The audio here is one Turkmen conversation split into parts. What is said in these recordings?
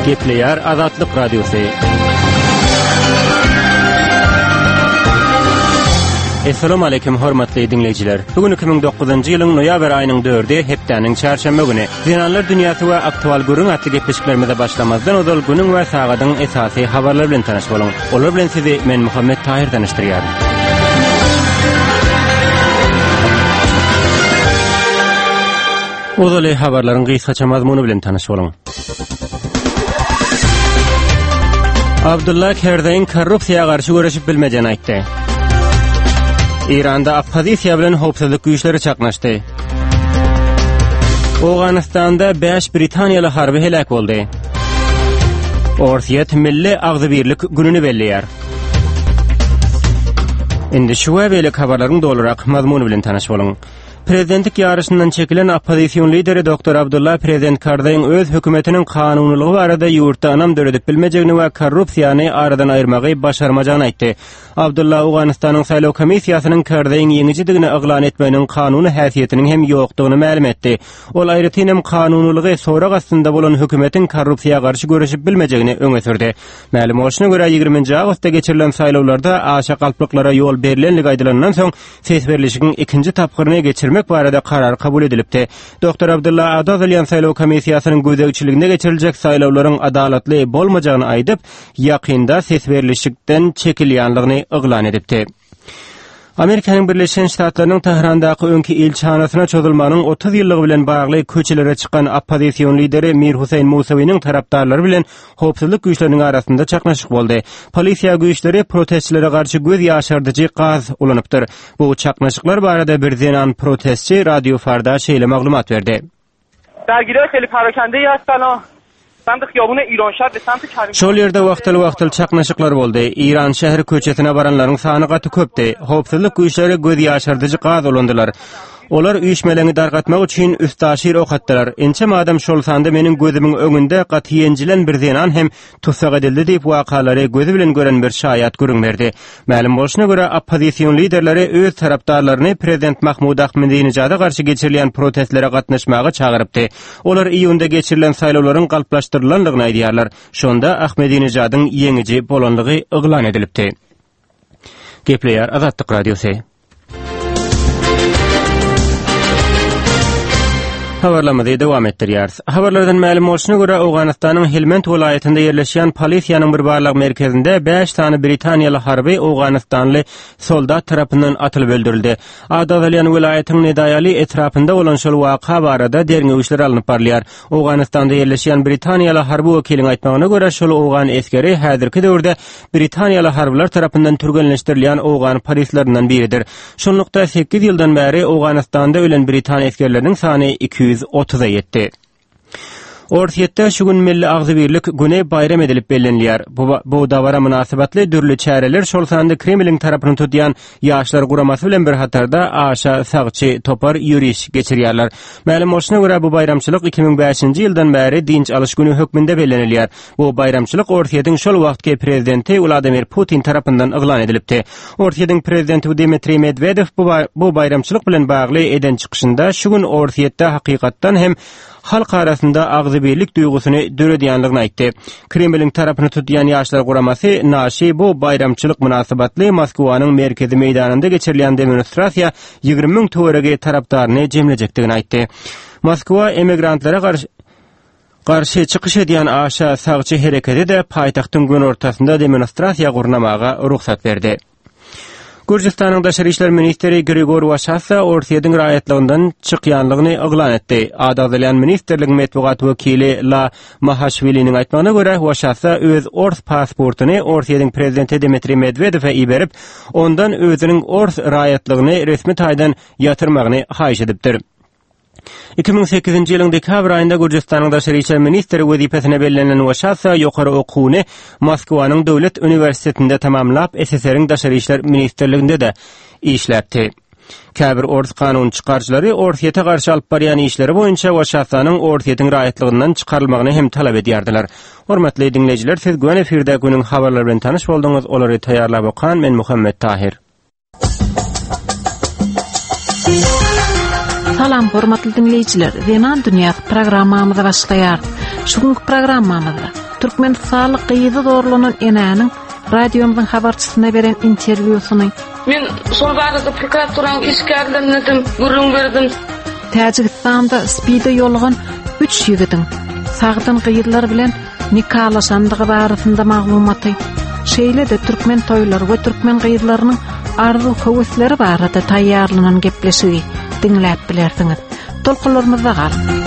Gepleýär Azatlyk Radiosu. Assalamu alaykum hormatly dinleýijiler. Bugün 2009-njy ýylyň noýabr aýynyň 4-i hepdeniň çarşamba güni. Zenanlar dünýäsi we aktual gurrun atly gepleşiklerimize başlamazdan ozal günüň we sagadyň esasy habarlar bilen tanaş boluň. Olar bilen sizi men Muhammed Tahir tanışdyrýar. Ozaly habarlaryň gysgaça mazmuny bilen tanaş boluň. Abdullah Kerdeň korrupsiýaga garşy görüşip bilmejeni aýtdy. İranda oppozisiýa bilen howpsuzlyk güýçleri çaknaşdy. Awganystanda 5 Britaniýaly harby helak boldy. Orsiýet milli agzybirlik gününi belleýär. Indi şu webelik habarlaryň dolurak mazmuny bilen tanaş boluň. Prezidentlik ýarşyndan çekilen oppozisiýon lideri Dr. Abdullah Prezident Kardaýyň öz hökümetiniň kanunylygy barada ýurtda anam döredip bilmejegini we korrupsiýany aradan aýyrmagy başarmajagyny aýtdy. Abdullah Awganystanyň saýlaw komissiýasynyň Kardaýyň ýeňijidigini eglan etmeginiň kanuny häsiýetiniň hem ýokdugyny ma'lum etdi. Ol aýratynam kanunylygy sorak astynda bolan hökümetiň korrupsiýaga garşy görüşip bilmejegini öňe sürdi. Ma'lum bolşuna görä 20-nji awgustda geçirilen saýlawlarda aşa galplyklara ýol berilenligi aýdylandan soň ses berilişiň ikinji tapgyryny geçirmek barada karar kabul edilipdi. Dr. Abdullah Adazalyan saýlaw komissiýasynyň gözdegçiliginde geçiriljek saýlawlaryň adalatly bolmajagyny aýdyp, ýakynda ses berilişikden çekilýänligini eglan edipdi. Amerikanyň Birleşen Ştatlarynyň Tehrandaky öňki elçihanasyna çözülmanyň 30 ýyllygy bilen bagly köçelere çykan oppozisiýon lideri Mir Husayn Musawiň tarapdarlary bilen howpsuzlyk güýçleriniň arasynda çaknaşyk boldy. Polisiýa güýçleri protestçilere garşy göz ýaşardyjy gaz ulanypdyr. Bu çaknaşyklar barada bir zenan protestçi Radio Farda şeýle maglumat berdi. Dergirler heli parakandeyi hastana. Şol ýerde wagtly çaknaşyklar boldy. İran şähri köçesine baranlaryň sany gaty köpdi. Howpsuzlyk güýçleri göz ýaşardyjy gaz ulandylar. Olar üýşmelerini dargatmak üçin üstaşyr okatdylar. Ençe madam şol sanda meniň gözümiň öňünde gatyýenjilen bir zenan hem tutsak edildi diýip wakalary gözü bilen gören bir şaýat görünmerdi. Ma'lum bolşuna görä oppozisiýon liderleri öz tarapdarlaryny prezident Mahmud Ahmadinejada garşy geçirilen protestlere gatnaşmaga çagyrypdy. Olar iýunda geçirilen saýlawlaryň galplaşdyrylanlygyny aýdýarlar. Şonda Ahmadinejadyň ýeňiji bolanlygy eglan edilipdi. Gepleýär Azatlyk Radiosu. Habarlamada dowam etdirýär. Habarlardan ma'lum bolşuna görä Awganystanyň Helmand welaýatynda ýerleşýän polisiýanyň bir barlyk merkezinde 5 tane Britaniýaly harby Awganystanly soldat tarapyndan atylyp öldürildi. Adawalyan welaýatynyň Nedaýaly etrapynda bolan şol waka barada derňe işler alınıp barlyar. Awganystanda ýerleşýän Britaniýaly harby wekiliň aýtmagyna görä şol Awgan eskeri häzirki döwürde Britaniýaly harbylar tarapyndan türgenleşdirilýän Awgan polislerinden biridir. Şonlukda 8 ýyldan bäri Awganystanda ölen Britan eskerleriniň sany 230'a yetdi. Orsiýetde şu gün milli agzybirlik güni bayram edilip bellenilýär. Bu dawara münasibetli dürli çäreler şol sanda Kremliň tarapyny tutýan ýaşlar guramasy bilen bir hatarda aşa sagçy topar ýürüş geçirýärler. Ma'lum bolşuna görä bu bayramçylyk 2005-nji ýyldan bäri dinç alyş güni hökmünde bellenilýär. Bu bayramçylyk Orsiýetiň şol wagtky prezidenti Vladimir Putin tarapyndan eglan edilipdi. Orsiýetiň prezidenti Dmitri Medvedev bu bayramçylyk bilen bagly eden çykyşynda şu gün Orsiýetde hakykatdan hem halk arasında agzybirlik duýgusyny döredýänligini aýtdy. Kremliň tarapyny tutýan ýaşlar guramasy naşy bu bayramçylyk münasibetli Moskwanyň merkezi meýdanynda geçirilen demonstrasiýa 20 000 töwerege tarapdaryny jemlejekdigini aýtdy. Moskwa emigrantlara garşy çykyş edýän aşa sagçy hereketi de paýtagtyň gün ortasynda demonstrasiýa gurnamaga ruhsat berdi. Gürjistanyň daşary işler ministeri Grigor Washasa Orsiýetiň raýatlygyndan çykýanlygyny eglan etdi. Adawalyan ministerligiň medeniýet wekili La Mahashviliň aýtmagyna görä Washasa öz ors pasportuny Orsiýetiň prezidenti Dmitri Medvedew'e iberip, ondan özüniň ors raýatlygyny resmi taýdan ýatyrmagyny haýyş edipdir. 2008-nji ýylyň dekabr aýynda Gürjistanyň daşary işler ministeri wezipesine bellenen Washasa ýokary okuwny Moskwanyň döwlet uniwersitetinde tamamlap SSR'ň daşary işler ministerliginde de işläpdi. Käbir ors kanun çykarjylary Orsiýete garşy alyp barýan işleri boýunça Washasanyň Orsiýetiň raýatlygynyň çykarylmagyny hem talap edýärdiler. Hormatly dinleýijiler, siz güven efirde günüň habarlary bilen tanyş bolduňyz. Olary taýýarlap okan men Muhammed Tahir. Salam hormatly dinleyijiler, Zeman Dünýäsi programmamyza başlaýar. Şuňky programmamyzda Türkmenistan qıydı doğrulanan enäniň radiomuň habarçysyna beren interwýusyny. Men şol barada prokuraturyň işgärlerini gürrüň berdim. Täjikistanda spide ýolgan 3 ýigitiň sagdan qıydylar bilen nikahlaşandygy barasynda maglumaty. Şeýle de türkmen toýlary we türkmen qıydylarynyň arzu howesleri barada taýýarlanan gepleşigi dinläp bilersiňiz. Tolkunlarymyzda gal.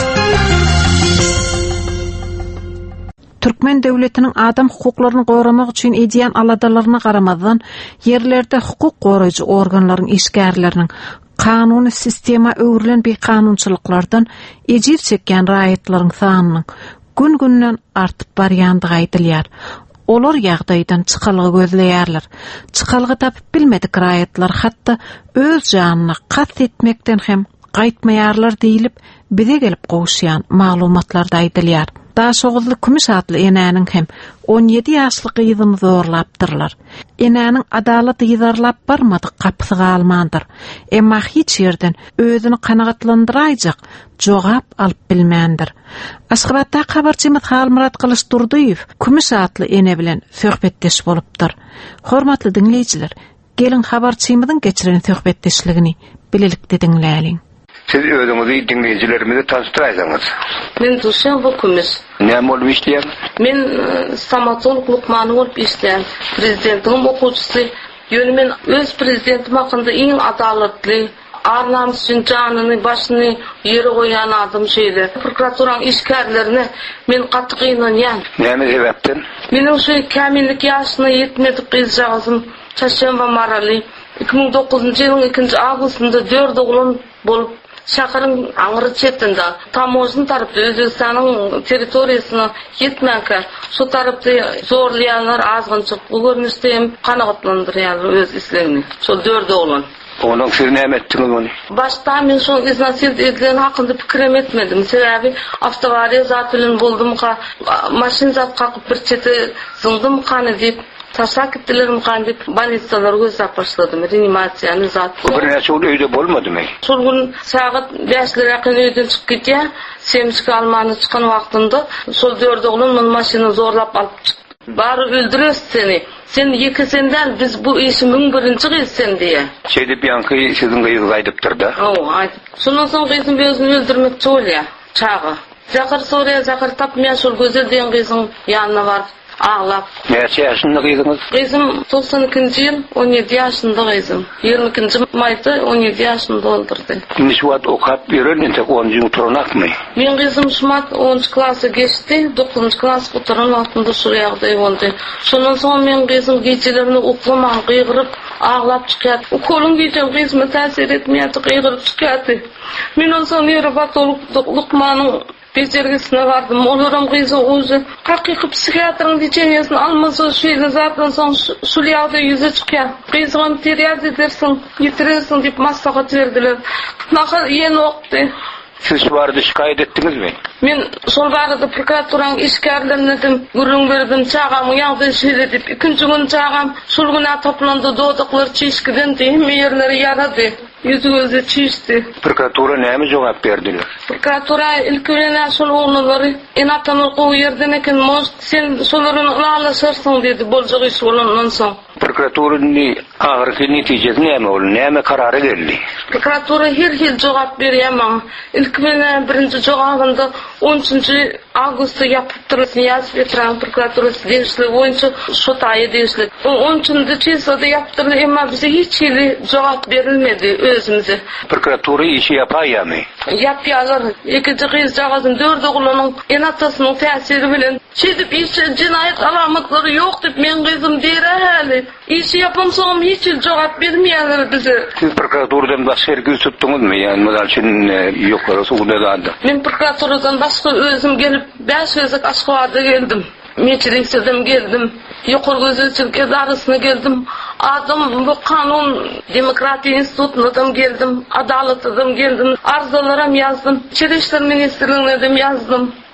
Türkmen döwletiniň adam hukuklaryny goramak üçin edýän aladalaryna garamazdan yerlerde hukuk goraýjy organlaryň işgärleriniň kanuny sistema öwrilen bir kanunçylyklardan ejip çekýän raýatlaryň sanynyň gün-günden artyp barýandygy aýdylýar. Olar ýagdaýdan çykalgy gözleýärler. Çykalgy tapyp bilmedik raýatlar hatda öz janyna qat etmekden hem gaýtmaýarlar diýilip bize gelip gowuşýan maglumatlarda aýdylýar. Daşoğuzly Kümüş adly enäniň hem 17 ýaşly gyzyny zorlapdyrlar. Enäniň adalat ýyzarlap barmady kapysy galmandyr. Emma hiç ýerden özüni kanagatlandyraýjak jogap alyp bilmändir. Aşgabatda habarçymyz Halmurat Kılıçdurduýew Kümüş adly ene bilen söhbetdeş bolupdyr. Hormatly dinleýijiler, gelin habarçymyzyň geçiren söhbetdeşligini bilelikde dinläliň. Siz özüňizi dinleýijilerimize tanıştyraýsaňyz. Men Duşan Kümüş. Näme bolup işleýär? Men stomatolog Lukman bolup işleýän, prezidentiň okuwçysy. Ýöne men öz prezidentim hakynda iň adalatly, arnamys üçin janyny başyny ýere goýan adam şeýle. Prokuraturyň işgärlerini men gaty gynanýan. Näme sebäpden? Meniň şu kämillik ýaşyna ýetmedik gyzjagym Çaşenba Maraly 2009-njy ýylyň 2-nji awgustynda 4 oglan bolup şaharyň aňyry çetinde tamojny tarapda Özbekistanyň territoriýasyna ýetmäke şu tarapda zorlayanlar azgynçyk bu görnüşde hem kanagatlandyrýar öz islegini. Şol 4 oglan. Onuň siz näme etdiňiz ony? Başta men şol iznasil edilen hakynda pikir etmedim. Sebäbi awtowariýa zat bilen boldum ka maşyn zat gakyp bir çete zyndym kany diýip taşak etdilerim kandyp balistlar gözläp başladym. Reanimasiýany zat. Bir näçe ol öýde bolmadymy? Şol gün saat 5:00 ýakyn öýden çykyp gitýär. Semişki almany çykan wagtynda şol 4 oglan men maşyny zorlap alyp çykdy. Bary öldürýär seni. Sen ýekesenden biz bu işi 1001-nji gysyn diýe. Şeýdip ýanky siziň gyýygy aýdypdyr da. Aýdyp. Şondan soň gysyn özüni öldürmekçi bolýar. Çagy. Zakar soruya zakar tapmaýan şol gözel diýen gysyň ýanyna baryp ağlap. Näçe ýaşynda gyzyňyz? Gysym 92-nji ýyl 17 ýaşynda gysym. 20-nji maýda 17 ýaşynda oldurdy. Niş wagt okap ýöreninde 10-njy turunakmy? Men gysym şumat 10-njy klasy geçdi, 9-njy klas oturan wagtynda şu ýagdaý boldy. Şondan soň men gysym gecelerni uklamaň gygyryp ağlap çykýar. Kolum gecem gysyma täsir etmeýär, gygyryp çykýar. Men onsoň ýere Lukmanyň becergisine vardım. Olurum gyzy özü hakyky psikiatrın diýenýäsini almasa şeýle zatdan soň şu ýagdaý ýüze çykýar. Gyzyň teriýaz edersiň, ýetirirsiň diýip maslahat berdiler. Nahar ýene okdy. Siz şu barada şikayet etdiňizmi? Men şol barada prokuraturyň işgärlerini gürrüň berdim, çağamy ýagdaý şeýle diýip. 2-nji gün çağam şol gün toplandy, dodaklar çeşkiden diýip ýerleri ýarady. Yüzü gözü çişdi. Prokuratura näme jogap berdiler? Prokuratura ilkilene şol oğlanları enatan okuw ýerden eken most sen şolaryny alaşarsın dedi boljak iş bolandan soň. Prokuraturaning ahyrky netijesi näme bol? Näme karary geldi? Prokuratura her hil jogap berýär. İlkilene birinji jogabynda 13-nji awgustda ýapypdyrsyn ýazyp etýän prokuraturasy diýişli boýunça şu taýy diýişli. 13-nji çysda ýapdyrdy, emma bize hiç hili jogap berilmedi özümüze. Prokuratura işi ýapaýarmy? Ýapýarlar. Ikinji gyzjagazyn 4 oglanyň enatasynyň täsiri bilen çedip işe cinayet alamatlary ýok diýip men gyzym diýerhäli. İşi ýapamsam hiç jogap bermeýärler bize. Siz prokuraturadan başga ýerge tutdyňyzmy? Ýani medal üçin ýoklara suwdalanda. Men prokuraturadan başga özüm gelip 5 ýyzyk Aşgabatda geldim. Meçiliksedim geldim. Ýokary gözlemçilik edarysyna geldim. Adam bu kanun demokratiýa institutyna geldim. Adalatdan geldim. Arzularam ýazdym. İçeri işler ministrligine ýazdym.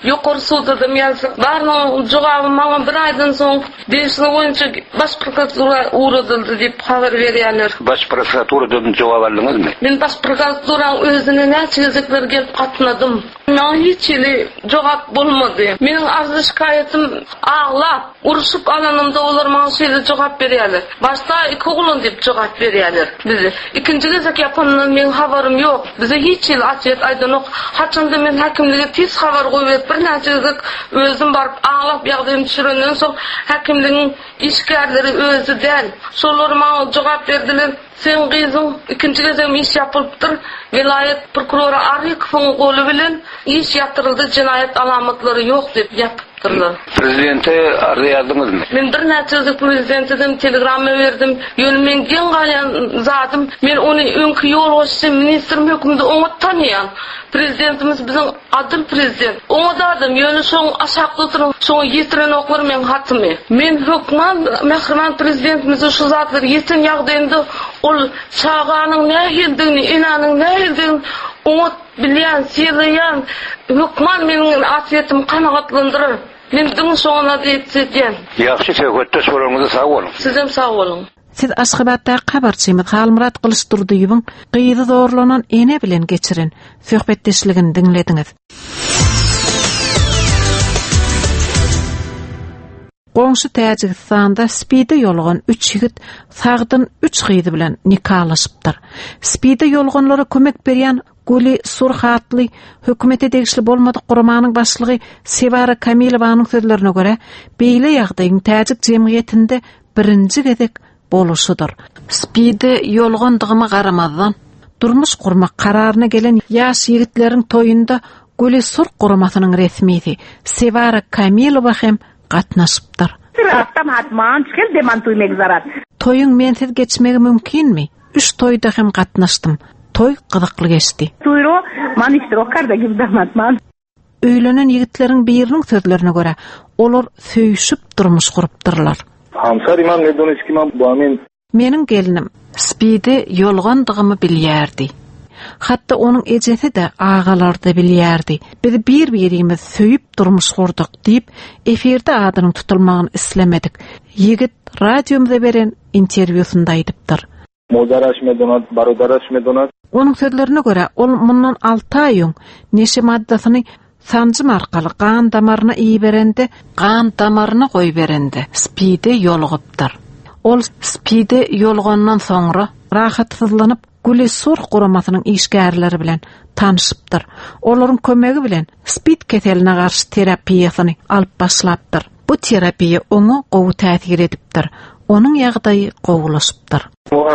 yuqor sudadım yazık. Barının cevabı bana bir aydan soň deşini boýunça baş prokuratura uğradıldı diýip habar berýärler. Baş prokuraturadan cevap aldınız mı? Men baş prokuraturanın özüne näçe gezekler gelip gatnadım. Meňe hiç ile cevap bolmady. Meniň arzy şikayetim ağlap, uruşup alanymda olar maňa şeýle cevap berýärler. Başta iki oglun diýip cevap berýärler bize. İkinji gezek ýapanyny men habarym ýok. Bize hiç ile açyt aýdanok. Haçanda men hakimlige tez habar goýup bir näçe gezek özüm baryp ağlap ýagdaýym düşürenden soň hakimligiň işgärleri özü däl. Şolar maňa cevap berdiler. Sen gyzyň ikinji gezem iş ýapylypdyr. Vilayet prokuroru Arýekowyň goly bilen iş ýatyryldy, jinaýat alamatlary ýok diýip ýapypdyrlar. Prezidente araýadınız mı? Men bir näçe prezidentden telegram berdim. Ýönümen gen galyan zatym, men ony öňkü ýolbaşçy ministrim hökümde oňa tanıyan. Prezidentimiz bizim adil prezident. Oňa dadım ýöne şoň aşakda turun, şoň ýetiren oklar men hatymy. Men hökman mähriman prezidentimiz şu zatlar ýeten ýagdaýynda ol çağanyň nähildigini, inanyň nähildigini oňa bilýän, seýleýän hökman meniň atyetim kanagatlandyrar. Men diň şoňa diýetdim. Ýaxşy söhbetde soraňyzy sag bolun. Sizem sag bolun. Siz Aşgabatda habarçymyz Halmurat Kılıçdurdyýewiň gyýdy zorlanan ene bilen geçiren söhbetdeşligini diňlediňiz. Goňşy Täjikistanda spide ýolgan 3 ýigit sagdyn 3 gyýdy bilen nikalaşypdyr. Spide ýolganlara kömek berýän Guli Surhatly hökümete degişli bolmady gurmanyň başlygy Sevara Kamilowanyň sözlerine görä, beýle ýagdaýyň Täjik jemgyýetinde birinji gezek boluşudur. Spide ýolgandygyma garamazdan durmuş gurmak kararyna gelen ýaş ýigitleriň toýunda Guli Sur gurmasynyň resmisi Sevara Kamilowa hem gatnaşypdyr. Toýuň mensiz geçmegi mümkinmi? 3 toýda hem gatnaşdym. Toy gyzykly geçdi. Öýlenen ýigitlerin biriniň sözlerine görä, olar söýüşüp durmuş gurypdyrlar. Meniň gelinim spide ýolgandygymy bilýärdi. Hatda onun ejesi de ağalarda bilýärdi. Biz bir-birimiz söýüp durmuş gurdyk diýip eferde adynyň tutulmagyny islemedik. Ýigit radiomda beren interwýusunda aýdypdyr. Onun sözlerine göre ol mundan 6 aýyň neşe maddasyny sancym arkaly gan damaryna iý berende, gan damaryna goý berende spide ýolgypdyr. Ol spide ýolgandan soňra rahatsyzlanyp Guli Sur guramasynyň işgärleri bilen tanışypdyr. Olaryň kömegi bilen spid keseline garşy terapiýasyny alyp başlapdyr. Bu terapiýa oňa gowy täsir edipdir. Onun ýagdaýy gowulaşypdyr.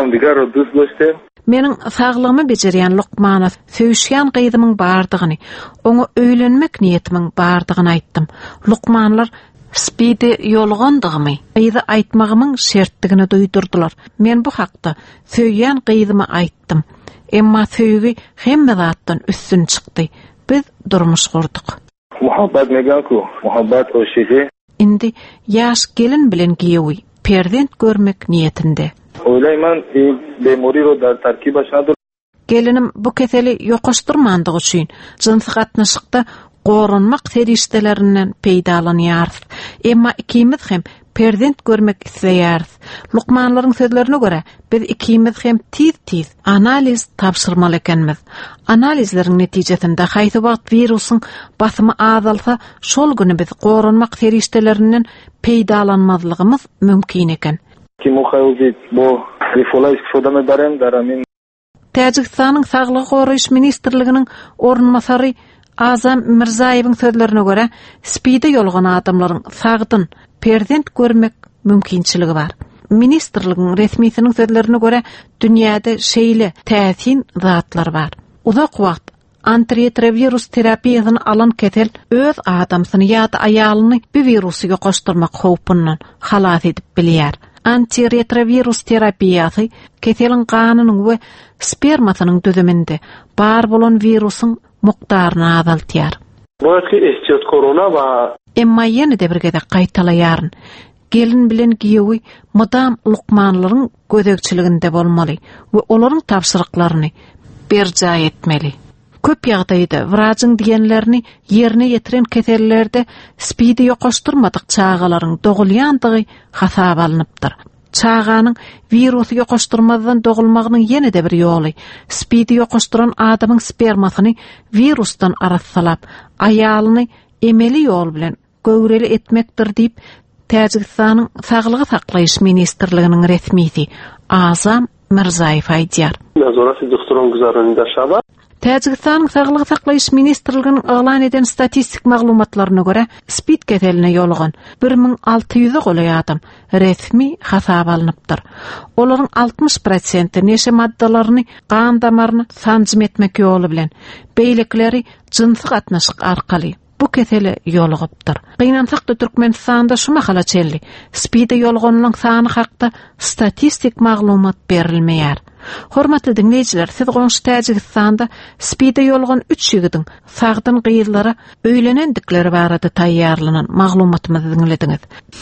Meniň saglygymy bejerýän Lukmana söýüşýän gyýdymyň bardygyny, oňa öýlenmek niýetimiň bardygyny aýtdym. Lukmanlar spide ýolgandygymy, ýa-da aýtmagymyň şertdigini duýdurdylar. Men bu hakda söýýän gyýdymy aýtdym. Emma söýgi hemme zatdan üstün çykdy. Biz durmuş gurdyk. Muhabbat neganku, muhabbat o şeýdi. Indi ýaş gelin bilen giýewi perzent görmek niýetinde. Oylayman bemoriro dar tarkiba şadur. Gelinim bu keseli ýokaşdyrmandygy üçin jinsy gatnaşykda gorunmak serişdelerinden peýdalanýar. Emma ikimiz hem perzent görmek isleýäris. Lukmanlaryň sözlerine görä, biz ikimiz hem tiz analiz tapşyrmaly ekenmiz. Analizleriň netijesinde haýsy wagt virusyň basymy azalsa, şol güni biz gorunmak serişdelerinden peýdalanmazlygymyz mümkin eken. Täjikistanyň Saglyk goraýyş ministrliginiň ornmasary Azam Mirzaýewiň sözlerine görä, spide ýolgan adamlaryň sagdyn perzent görmek mümkinçiligi bar. Ministrligiň resmisiniň sözlerine görä, dünýäde şeýle täsin zatlar bar. Uzak wagt antiretrovirus terapiýasyny alan kesel öz adamsyny ýa-da aýalyny bu virusy ýokaşdyrmak howpyndan halas edip bilýär. Antiretrovirus terapiýasy keseliň ganynyň we spermasynyň düzüminde bar bolan virusyň mukdaryny azaltýar. Emma ýene-de bir gezek gaýtalaýaryn. Gelin bilen giýewi madam Lukmanlaryň gözegçiliginde bolmaly we olaryň tapşyryklaryny berja etmeli. Köp ýagdaýda wrajyň diýenlerini ýerine ýetiren keselerde spidi ýokaşdyrmadyk çağalaryň dogulýandygy hasaba alınıpdyr. Çağanyň wirusy ýokaşdyrmadan dogulmagynyň ýene-de bir ýoly spidi ýokaşdyran adamyň spermasyny wirusdan arassalap, aýalyny emeli ýol bilen göwreli etmekdir diýip Täjikistanyň Saglygy saklaýyş ministrliginiň resmisi Azam Mirzaýew aýdýar. Täjikistanyň Saglygy saklaýyş ministrliginiň elan eden statistik maglumatlaryna görä, spid keseline ýolugan 1600 goly adam resmi hasaba alınıpdyr. Olaryň 60% neşe maddalaryny gan damaryny sanjym etmek ýoly bilen beýlekleri jynsy gatnaşyk arkaly bu kesele ýolugypdyr. Gynansak da Türkmenistanda şu mahala çelli. Spide ýolganyň sany hakda statistik maglumat berilmeýär. Hormatly dinleýijiler, siz goňşy Täjikistanda spide ýolgan 3 ýigidiň sagdan gyýyllary öýlenendikleri barada taýýarlanan maglumatymyzy dinlediňiz.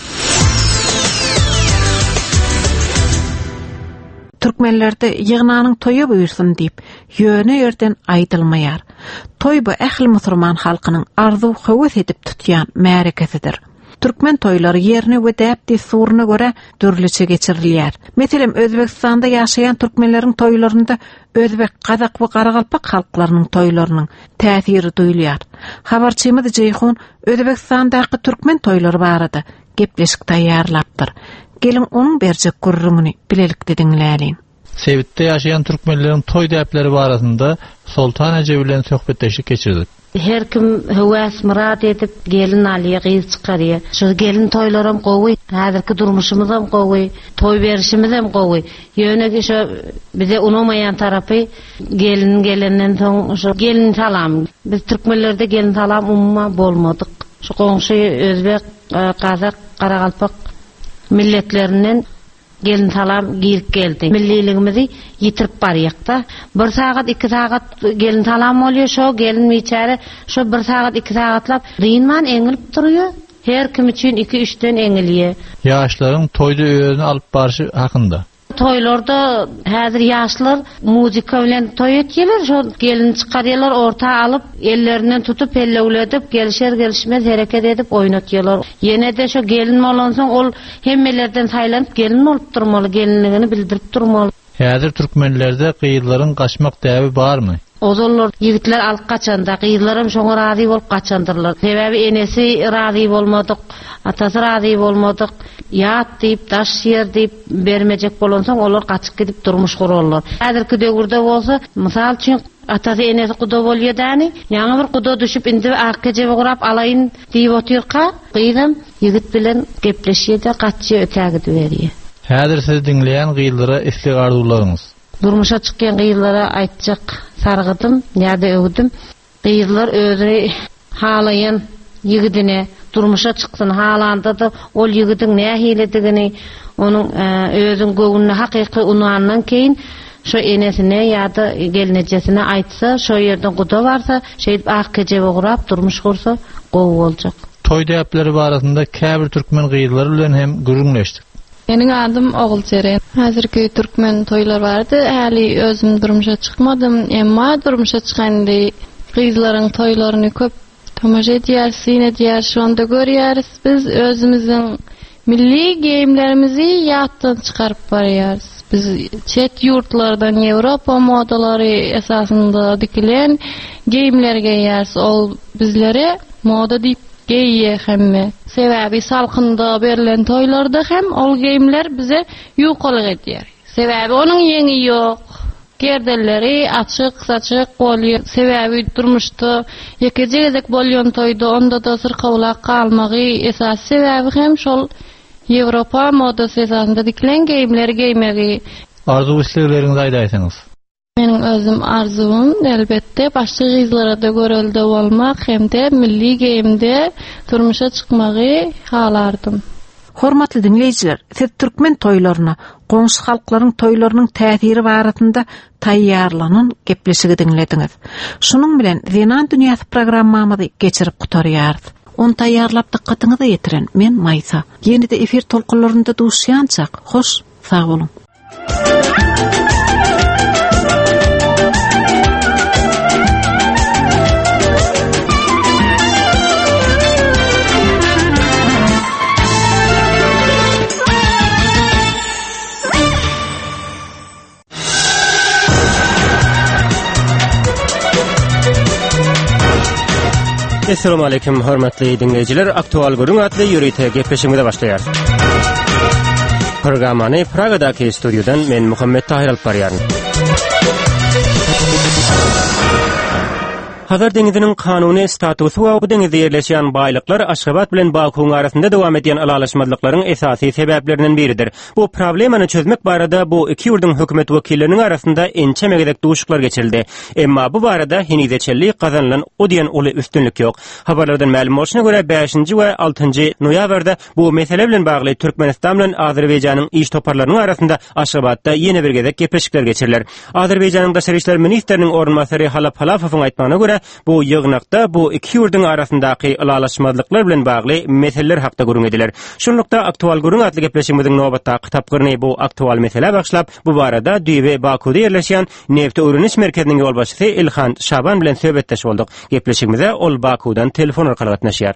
Türkmenlerde ýygnanyň toýu buyursun diýip ýöne ýerden aýdylmaýar. Toy bu ähli musulman halkynyň arzu höwes edip tutýan märekesidir. Türkmen toýlary ýerine we däpdi suruny görä dürliçe geçirilýär. Meselem Özbekistanda ýaşaýan türkmenleriň toýlarynda Özbek, Kazak we Garagalpak halklarynyň toýlarynyň täsiri duýulýar. Habarçymyz Jeyhun Özbekistandaky türkmen toýlary barada gepleşik taýýarlapdyr. Gelin onun berjek gurrumyny bilelikde dinläýin. Sevitde ýaşaýan türkmenleriň toý däpleri barasynda Sultan Ece bilen söhbetleşik geçirdik. Her kim höwäs murad edip gelin alýar, gyz çykarýar. Şu gelin toýlarym gowy, häzirki durmuşymyz hem gowy, toý berişimiz hem gowy. Ýöne şu bize unamayan tarapy gelin gelenden soň şu gelin salam. Biz türkmenlerde gelin salam umma bolmadyk. Şu goňşy Özbek, Kazak, Garagalpak milletlerinden gelin salam girip geldi. Milliligimizi yitirip barýakda. 1 saat 2 saat gelin salam bolýar, şo gelin miçäre şo 1 saat 2 saatlap rynman eňilip durýar. Her kim üçin 2-3den eňilýär. Ýaşlaryň toýda öýüni alyp barşy hakynda. Toýlarda häzir ýaşlar muzika bilen toý etýärler, şo gelin çykarýarlar, orta alyp ellerinden tutup ellewledip gelişer gelişmez hereket edip oýnatýarlar. Ýene-de şo gelin bolansoň ol hemmelerden saýlanyp gelin bolup durmaly, gelinligini bildirip durmaly. Häzir türkmenlerde gyýyllaryň gaçmak däbi barmy? Ozollar yigitler alyp kaçanda, gyýyllaram şoňa razy bolup kaçandyrlar. Sebebi enesi razy bolmadyk, atasy razy bolmadyk. Ýat diýip, daş ýer diýip bermejek bolansoň olar gaçyp gidip durmuş gurarlar. Häzirki döwürde bolsa, mysal üçin atasy enesi guda bolýardany, ýa-ni bir guda düşüp indi arkejebe gurap alaýyn diýip otyrka, gyýdam yigit bilen gepleşýär, gaçy ötäge berýär. Häzir siz dinleýän gyýyllara eslik arzularyňyz. Durmuşa çykkan gyýyllara aýtjak sargydym, ýa-da öwdüm. Gyýyllar özüni halaýan yigidine durmuşa çyksyn halanda da ol ýigidin nähilidigini, onuň özüň göwnüne hakyky unandan keyin şo enesine ýa-da gelnejesine aýtsa, şo ýerden guda barsa, şeýip arkejebe gurap durmuş gursa gowy boljak. Toý däpleri barasynda käbir türkmen gyýyllary bilen hem gürüňleşdik. Meniň adym Ogulçeren. Häzirki türkmen toýlar bardy. Häli özüm durmuşa çykmadym, emma durmuşa çykanda gyýyllaryň toýlaryny köp tomaja edýär, sine edýär, şonda görýäris. Biz özümiziň milli geyimlerimizi ýatdan çykaryp barýarys. Biz çet ýurtlardan Ýewropa modalary esasında dikilen geyimlerge ýarsy. Ol bizlere moda diýip geýýär hemme. Sebebi salkynda berilen toýlarda hem ol geyimler bize ýukalyk edýär. Sebebi onuň ýeňi ýok. Gerdelleri açyk, saçyk bolýar. Sebebi durmuşda ýekejek bolýan toýda onda da syrkawlak kalmagy esas sebebi hem şol Ýewropa modasy esasında dikilen geyimleri giymegi. Arzu islekleriňizi aýdaýsyňyz. Meniň özüm arzum elbetde başga gyzlara da görelde bolmak hemde milli geyimde turmuşa çykmagy halardym. Hormatly dinleýijiler, siz türkmen toýlaryna, goňşy halklaryň toýlarynyň täsiri barasynda taýýarlanan gepleşigi dinlediňiz. Şunuň bilen Zenan dünýäsi programmamyzy geçirip gutarýarys. Onu taýýarlap dikkatyňyzy ýetiren men Maýsa. Ýene-de efir tolkunlarynda duşýançak. Hoş, sag bolun. Assalamu alaykum hormatly dinleyijiler. Aktual Gurun adlı ýürüýte gepleşigimize başlaýar. Programmany Pragadaky studiodan men Muhammed Tahir alyp barýaryn. Hazar deňiziniň kanuny statusy we bu deňizde ýerleşýän baýlyklar Aşgabat bilen Bakuň arasynda dowam edýän alalaşmadyklaryň esasy sebeplerinden biridir. Bu problemany çözmek barada bu iki ýurdun hökümet wekilleriniň arasynda ençe megedek duşuklar geçirildi. Emma bu barada henizeçellik kazanılan o diýen uly üstünlük ýok. Habarlardan ma'lum bolşuna görä 5-nji we 6-njy noýabrda bu mesele bilen bagly Türkmenistan bilen Azerbaýjanyň iş toparlarynyň arasynda Aşgabatda ýene bir gezek gepleşikler geçiriler. Azerbaýjanyň daşary işler ministriniň ornmasary Halap Halafowyň aýtmagyna görä bu ýygnakda bu iki ýurdun arasyndaky alalaşmadyklar bilen bagly meseleler hakda gurun ediler. Şunlukda aktual gurun adly gepleşigimiziň nobatda kitapgyny bu aktual mesele başlap bu barada Düýbe Bakuda ýerleşýän Neft öwreniş merkeziniň ýolbaşçysy Ilhan Şaban bilen söhbetdeş boldyk. Gepleşigimize ol Bakudan telefon arkaly gatnaşýar.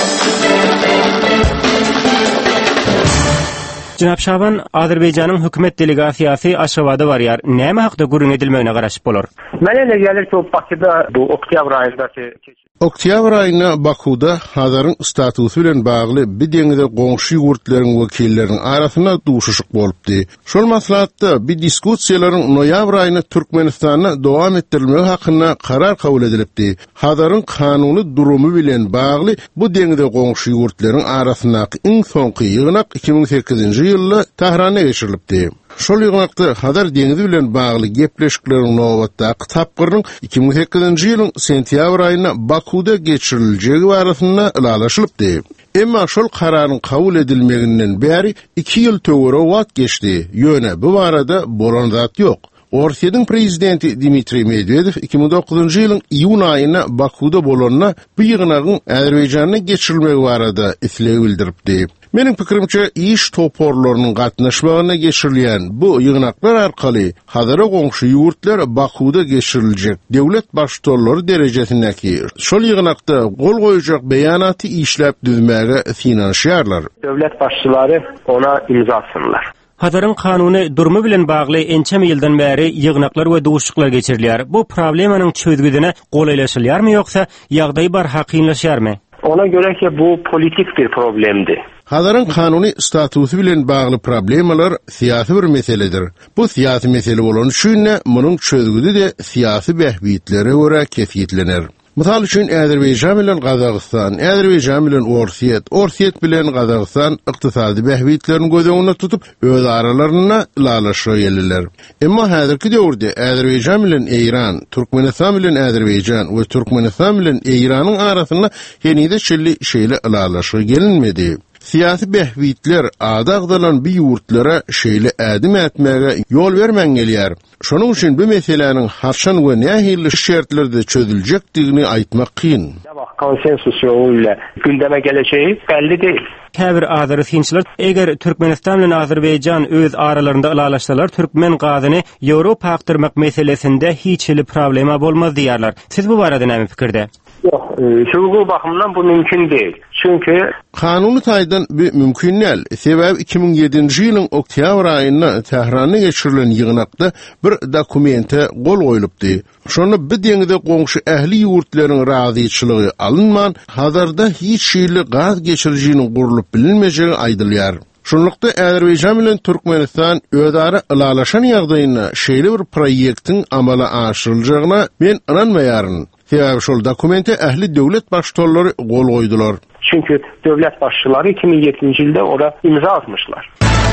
Jynap Şaban, Azerbaýjanyň hökümet delegasiýasy Aşgabatda barýar. Näme hakda gurun edilmegine garaşyp bolar? Mene ele gelir ki o Bakıda bu oktyabr aýynda Oktyabr aýyna Bakuda Hazarın statusy bilen bagly bir deňde goňşy ýurtlaryň wekilleriniň arasyna duşuşyk bolupdy. Şol maslahatda bir diskussiýalaryň noýabr aýyna Türkmenistanda dowam etdirilmegi hakyna karar kabul edilipdi. Hazarın kanuny durumy bilen bagly bu deňde goňşy ýurtlaryň arasyndaky iň soňky ýygnak 2008-nji ýylda Tahrana geçirilipdi. Şol ýygnakda Hazar deňizi bilen bagly gepleşikleriň nobatda kitapgynyň 2008-nji ýylyň sentýabr aýyna Bakuda geçiriljegi barasynda ilalaşylypdy. Emma şol kararyň kabul edilmeginden bäri 2 ýyl töwere wagt geçdi. Ýöne bu barada bolan zat ýok. Orsiýanyň prezidenti Dmitri Medvedev 2009-njy ýylyň iýun aýyna Bakuda bolanyna bu ýygnagyň Azerbaýjanyna geçirilmegi barada isleg bildiripdi. Mening pikirimçe iş toporlarynyň gatnaşmagyna geçirilýän bu ýygnaklar arkaly Hazara goňşy ýurtlar Bakuda geçiriljek dewlet başçylary derejesindäki şol ýygnakda gol goýjak beýanaty işläp düzmäge finansiýarlar. Dewlet başçylary ona imza atsynlar. Hazarın kanuny durumy bilen bagly ençeme ýyldan bäri ýygnaklar we duşuklar geçirilýär. Bu problemanyň çözgüdine golaylaşylýarmy ýoksa ýagdaý bar hakynlaşýarmy? Ona göre ki bu politik bir problemdi. Hazarın kanuny statusy bilen bagly problemalar siýasy bir meseledir. Bu siýasy mesele bolan üçin munyň çözgüdi de siýasy behbitlere görä kesitlenir. Misal üçin Azerbaýjan bilen Gazagystan, Azerbaýjan bilen Orsiýet bilen Gazagystan ykdysady behbitlerini göz tutup öz aralaryna ilalaşa geldiler. Emma häzirki döwürde Azerbaýjan bilen Eýran, Türkmenistan bilen Azerbaýjan we Türkmenistan bilen Eýranyň arasyna henide şilli şeýle ilalaşa gelinmedi. Siýasy behbitler adagdalan bir ýurtlara şeýle ädim etmäge ýol bermen gelýär. Şonuň üçin bu meseleniň harçan we nähili şertlerde çözüljekdigini aýtmak kyn. Konsensus ýoluyla gündeme geleceği belli değil. Käbir azary finçiler eger Türkmenistan bilen Azerbaýjan öz aralarynda ilalaşsalar Türkmen gazyny Ýewropa aktyrmak meselesinde hiç hili problema bolmaz diýerler. Siz bu barada näme pikirde? Yok, şugu bakımdan bu mümkün değil. Çünkü kanuny taýdan bir mümkin näl. Sebäbi 2007-nji ýylyň oktyabr aýyna Tehrana geçirilen ýygnakda bir dokumente gol goýulypdy. Şonu bir deňde goňşy ähli ýurtlaryň razyçylygy alınman, hazarda hiç şeýle gaz geçirjiginiň gurulyp bilinmejegi aýdylýar. Şunlukda Azerbaýjan bilen Türkmenistan ödara ilalaşan ýagdaýynda şeýle bir proýektiň amala aşyryljagyna men inanmaýaryn. Sebäbi şol dokumente ähli döwlet başçylary gol goýdular. Çünkü döwlet başçylary 2007-nji ýylda ora imza atmışlar.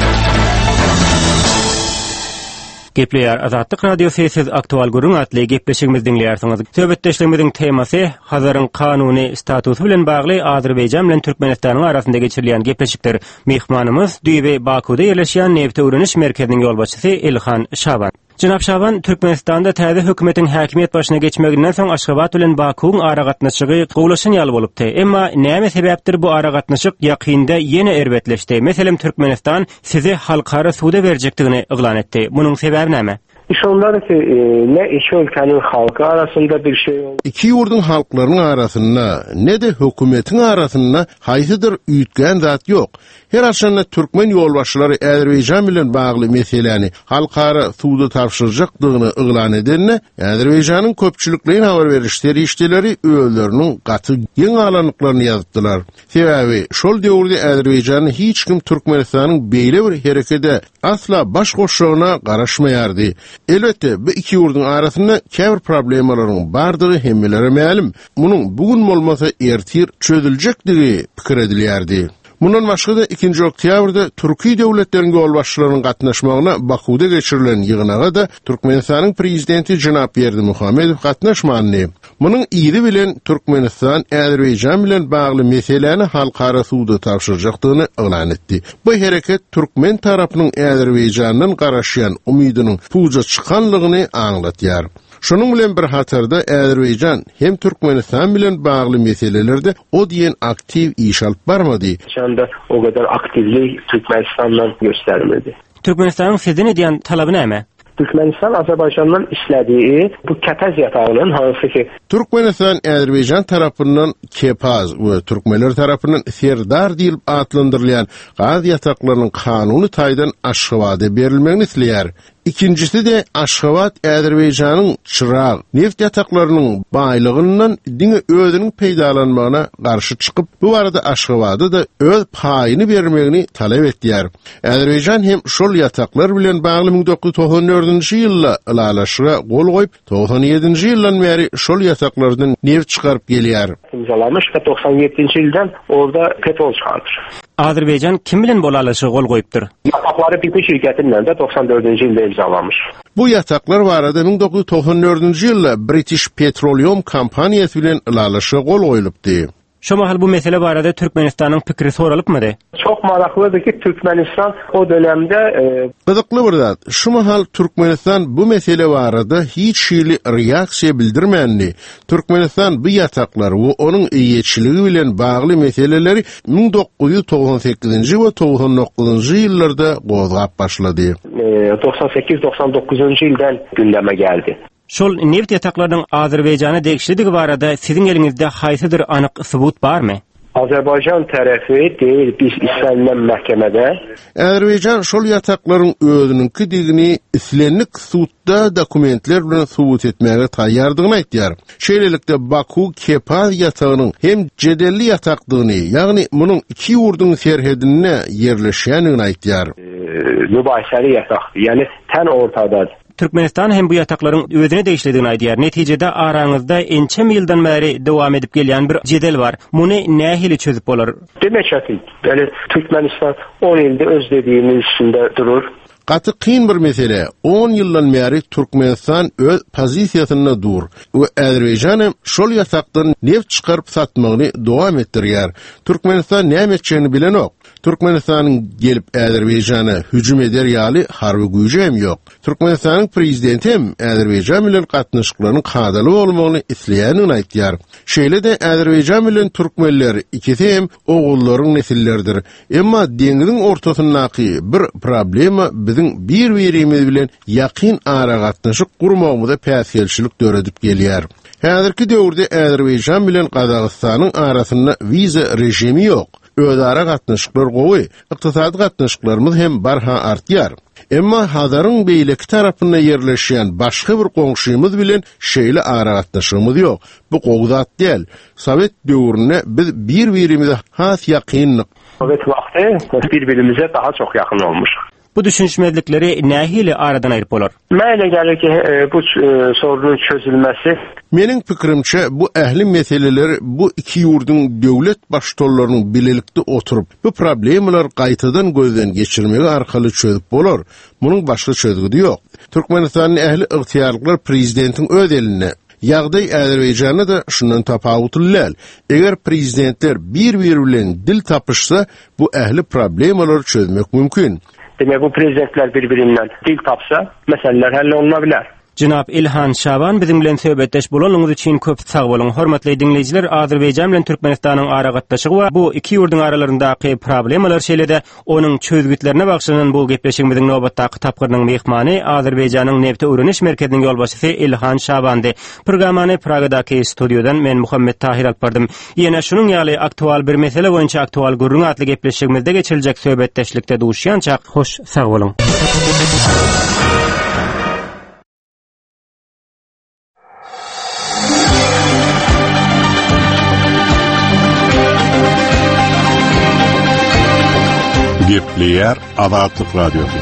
Gepleýär Azatlyk radiosyny siz aktual gurun atly gepleşigimiz dinleýärsiňiz. Söhbetdeşligimiziň temasy Hazarın kanuny statusy bilen bagly Azerbaýjan bilen Türkmenistanyň arasynda geçirilen gepleşikler. Mehmanymyz Düýbe Bakuda ýerleşýän Neft öwreniş merkeziniň ýolbaşçysy Ilhan Şaban. Jynap Şaban, Türkmenistanda täze hökümetiň häkimiýet başyna geçmeginden soň Aşgabat bilen Bakuň ara gatnaşygy gowlaşan ýaly bolupdy. Emma näme sebäpdir bu ara gatnaşyk ýakynda ýene erbetleşdi? Meselem Türkmenistan sizi halkara suda berjekdigini iglan etdi. Munyň sebäbi näme? İş ondadır ki ne iki ülkenin halkı arasında bir şey oldu. İki yurdun halklarının arasında ne de hükümetin arasında haysidir üytgen zat yok. Her aşanda Türkmen yolbaşçıları Azerbaycan bilen bağlı meseleni halkara suda tartışacakdığını ilan edenine Azerbaycan'ın köpçülüklerin haber verişleri işçileri öğülerinin katı yen alanlıklarını yazdılar. Sebebi şol devirde Azerbaycan'ın hiç kim Türkmenistan'ın beyle bir harekete asla baş koşuğuna qaraşmayardı. Elbette bu iki yurdun arasında käbir problemlerin bardığı hemmelere ma'lum. Bunun bugün olmasa ertir çözülecekdigi pikir edilýärdi. Bundan başga da 2 oktýabrda Türkiýe döwletleriniň ýolbaşçylarynyň gatnaşmagyna Bakuda geçirilen ýygynaga da Türkmenistanyň prezidenti Jynap Berdimuhamedow gatnaşmany. Munyň ýeri bilen Türkmenistan Azerbaycan bilen bagly meseleni halkara suwda tapşyrjakdygyny elan etdi. Bu hereket Türkmen tarapynyň Azerbayjanyň garaşýan umydynyň puja çykanlygyny aňlatýar. Şunun bilen bir hatarda Azerbaycan hem Türkmenistan bilen bagly meselelerde o diýen aktiv iş alyp barmady. Şanda o kadar aktivlik Türkmenistan'dan göstermedi. Türkmenistan'ın sizin ediyen talabı näme? Türkmenistan Azerbaycan'dan işlediği bu kepez yatağının hansı ki Türkmenistan Azerbaycan tarafından kepaz ve Türkmenler tarafından serdar diýilip adlandyrılan gaz yataklarının kanunu taýdan Aşgabat'a berilmegini isleýär. İkincisi de Aşgabat Azerbaycan'ın çıraq neft yataklarının baýlygyndan diňe özüniň peýdalanmagyna garşy çykyp bu arada Aşgabat'a da öz paýyny bermegini talep etdiler. Azerbaycan hem şol yataklar bilen bagly 1994-nji ýylda ilalaşyga gol goýup 97-nji ýyldan beri şol yataklardan neft çykaryp gelýär. İmzalamış ve 97-nji ýyldan orada petrol çykardyr. Azerbaycan kim bilen bolalaşyga gol goýupdyr? Yatakları BP şirketinden de 94-nji ýylda imzalamış. Bu yataklar barada 1994-nji ýylda British Petroleum kompaniýasy bilen ilalaşyga gol goýulypdy. Şu mahal bu mesele barada Türkmenistan'ın pikri soralypmydy? Çok maraklıdır ki Türkmenistan o dönemde Gıdıklı bir zat. Şu mahal Türkmenistan bu mesele barada hiç şeýle reaksiýa bildirmendi. Türkmenistan bu yataklar we onun iýetçiligi bilen bagly meseleleri 1998-nji we 99-njy ýyllarda gozgap başlady. 98-99-njy ýyldan gündeme geldi. Şol neft yataklarının Azerbaycan'a degişlidigi barada sizin elinizde haysidir anyk subut barmy? Azerbaycan tarafı değil biz istenilen mahkemede. Azerbaycan şol yatakların özününki digini islenlik suutda dokumentler bilen subut etmege taýýardygyny aýtýar. Şeýlelikde Baku Kepaz yatağının hem jedelli yatakdygyny, ýagny munyň iki ýurdun serhedine ýerleşýändigini aýtýar. Mübahiseli yatak, yani ten ortada. Türkmenistan hem bu yatakların özüne değiştirdiğini aýdýar. Neticede araňyzda ençe ýyldan beri dowam edip gelýän bir jedel var. Muny nähili çözüp bolar? Demek ki yani Türkmenistan 10 ýylda öz dediğimiz üstünde durur. Gaty kyn bir mesele. 10 ýyldan beri Türkmenistan öz pozisiýasyna dur. We Azerbaycan hem şol yatakdan neft çykaryp satmagyny dowam etdirýär. Türkmenistan näme etjegini bilen ok. Türkmenistanyň gelip Azerbayjana hüjüm eder ýaly harby güýji hem ýok. Türkmenistanyň prezidenti hem Azerbayjan bilen gatnaşyklaryň kadaly bolmagyny isleýänini aýtýar. Şeýle de Azerbayjan bilen türkmenler ikisi hem ogullaryň nesillerdir. Emma deňiziň ortasyndaky bir problema biziň bir-birimiz bilen ýakyn ara gatnaşyk gurmagymyza päsgelçilik döredip gelýär. Häzirki döwürde Azerbayjan bilen Gazagystanyň arasynda viza rejimi ýok. Özara gatnaşyklar gowy, ykdysady gatnaşyklarymyz hem barha artýar. Emma Hazaryň beýleki tarapynda ýerleşýän başga bir goňşymyz bilen şeýle ara gatnaşygymyz ýok. Bu gowzat däl. Sowet döwrüne biz bir-birimize has ýakynlyk. Sowet wagty bir-birimize daha çok yakın olmuş. Bu düşünşmezlikleri nähili aradan aýryp bolar? Mäle gelir ki bu sorunun çözülmesi. Meniň pikirimçe bu ähli meseleler bu iki ýurdun döwlet başçylarynyň bilelikde oturup bu problemler gaýtadan gözden geçirmegi arkaly çözüp bolar. Munyň başga çözgüdi ýok. Türkmenistanyň ähli ygtyýarlyklar prezidentiň öz eline ýagdaý Azerbayjana da şundan tapawutlylar. Eger prezidentler bir-biri bilen dil tapyşsa bu ähli problemleri çözmek mümkin. Demek bu prezidentler birbirinden dil tapsa meseleler hallolunabilir. Jynap İlhan Şaban bizim bilen söhbetdeş bolanyňyz üçin köp sag bolun. Hormatly dinleýijiler, Azerbaýjan bilen Türkmenistanyň ara gatnaşygy we bu iki ýurdun aralaryndaky problemalar şeýlede onuň çözgütlerine bagşlanan bu gepleşigimiziň nobatdaky tapgyrynyň mehmany Azerbaýjanyň Nebte öwreniş merkeziniň ýolbaşçysy İlhan Şabandy. Programmany Pragadaky studiodan men Muhammed Tahir alyp bardym. Ýene şunuň ýaly aktual bir mesele boýunça aktual gurrun atly gepleşigimizde geçirijek söhbetdeşlikde duşýançak hoş sag bolun. Gepleýär Azatlyk Radiosu.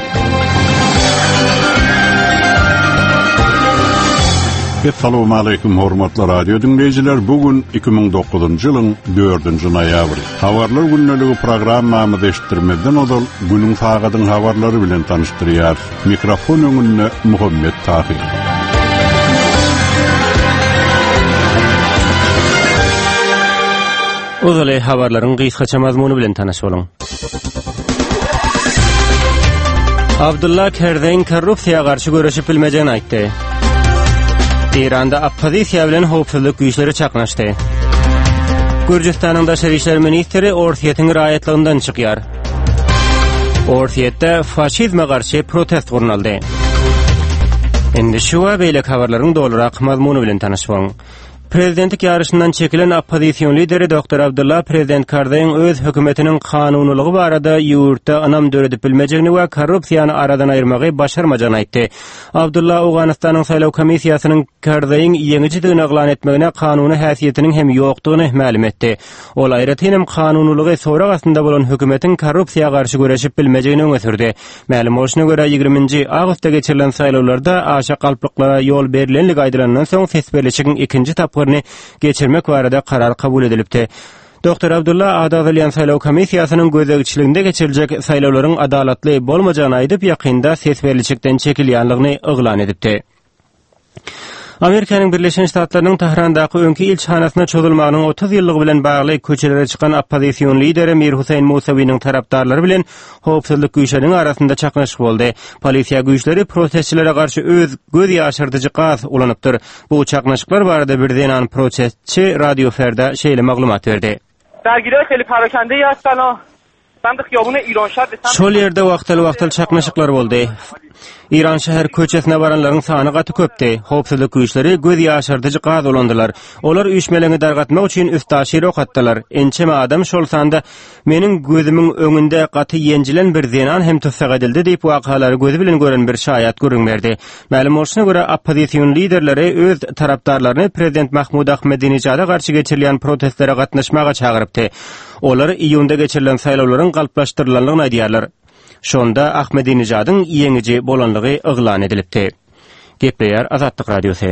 Assalamu alaykum hormatly radio dinleýijiler. Bugün 2009-njy ýylyň 4-nji noýabry. Habarlar günneligi programmamyzy eşitdirmezden odal günüň sagadyň habarlary bilen tanışdyrýar. Mikrofon öňünde Muhammed Tahir. Ozale habarlaryň gysgaça mazmuny bilen tanaş bolun. Abdullah Kerdeň korrupsiýaga garşy görüşip bilmejegini aýtdy. İranda oppozisiýa bilen howpsuzlyk güýçleri çaknaşdy. Gürjistanyň daşary işler ministri orsiýetiň raýatlygyndan çykýar. Orsiýetde faşizme garşy protest gurnaldy. Endi şu we beýlek habarlaryň dolurak mazmuny bilen tanaş bolun. Prezidentlik ýarşyndan çekilen oppozisiýon lideri Dr. Abdullah prezident Kardaýyň öz hökümetiniň kanunulygy barada ýurtda anam döredip bilmejegini we korrupsiýany aradan aýyrmagy başarmajagyny aýtdy. Abdullah Awganystanyň saýlaw komissiýasynyň Kardaýyň ýeňiçi döňeglan etmegine kanuny häsiýetiniň hem ýokdugyny ma'lum etdi. Ol aýratynam kanunulygy sorak astynda bolan hökümetiň korrupsiýaga garşy görüşip bilmejegini öňe sürdi. Ma'lum bolşuna görä 20-nji awgustda geçirilen saýlawlarda aşa galpyklara ýol berilenligi aýdylandan soň fesberleşigiň ikinji geçirmek barada karar kabul edilipdi. Dr. Abdullah Adalyň saýlaw komissiýasynyň gözegçiliginde geçiriljek saýlawlaryň adalatly bolmajagyny aýdyp ýakynda sesberliçikden çekilýänligini oglan edipdi. Amerikanyň Birleşen Ştatlarynyň Tehrandaky öňki ilçhanasyna çözülmäniň 30 ýyllygy bilen bagly köçelere çykan oppozisiýon lideri Mir Husayn Musawiň tarapdarlary bilen howpsuzlyk güýçleriň arasynda çaknaşyk boldy. Polisiýa güýçleri protestçilere garşy öz göz ýaşyrdyjy gaz ulanypdyr. Bu çaknaşyklar barada birden an protestçi Radio Ferda şeýle maglumat berdi. درگیری خیلی پراکنده هستن و سمت خیابون ایرانشهر şol ýerde wagtal çaknaşyklar boldy. İran şäher köçesine baranlaryň sany gaty köpdi. Howpsuzlyk güýçleri göz ýaşyrdyjy gaz ulandylar. Olar üýşmelerini dargatmak üçin üstaşyr okatdylar. Ençeme adam şol sanda meniň gözümiň öňünde gaty ýenjilen bir zenan hem tutsak edildi diýip wakalary gözü bilen gören bir şaýat görünmerdi. Ma'lum bolşuna görä oppozisiýon liderleri öz tarapdarlaryny prezident Mahmud Ahmedinejada garşy geçirilen protestlere gatnaşmaga çagyrypdy. Olar iýunda geçirilen saýlawlaryň galplaşdyrylanlygyny aýdýarlar. Şonda Ahmedinejadyň ýeňiji bolanlygy oglan edilipdi. Gepleýär Azatlyk Radiosu.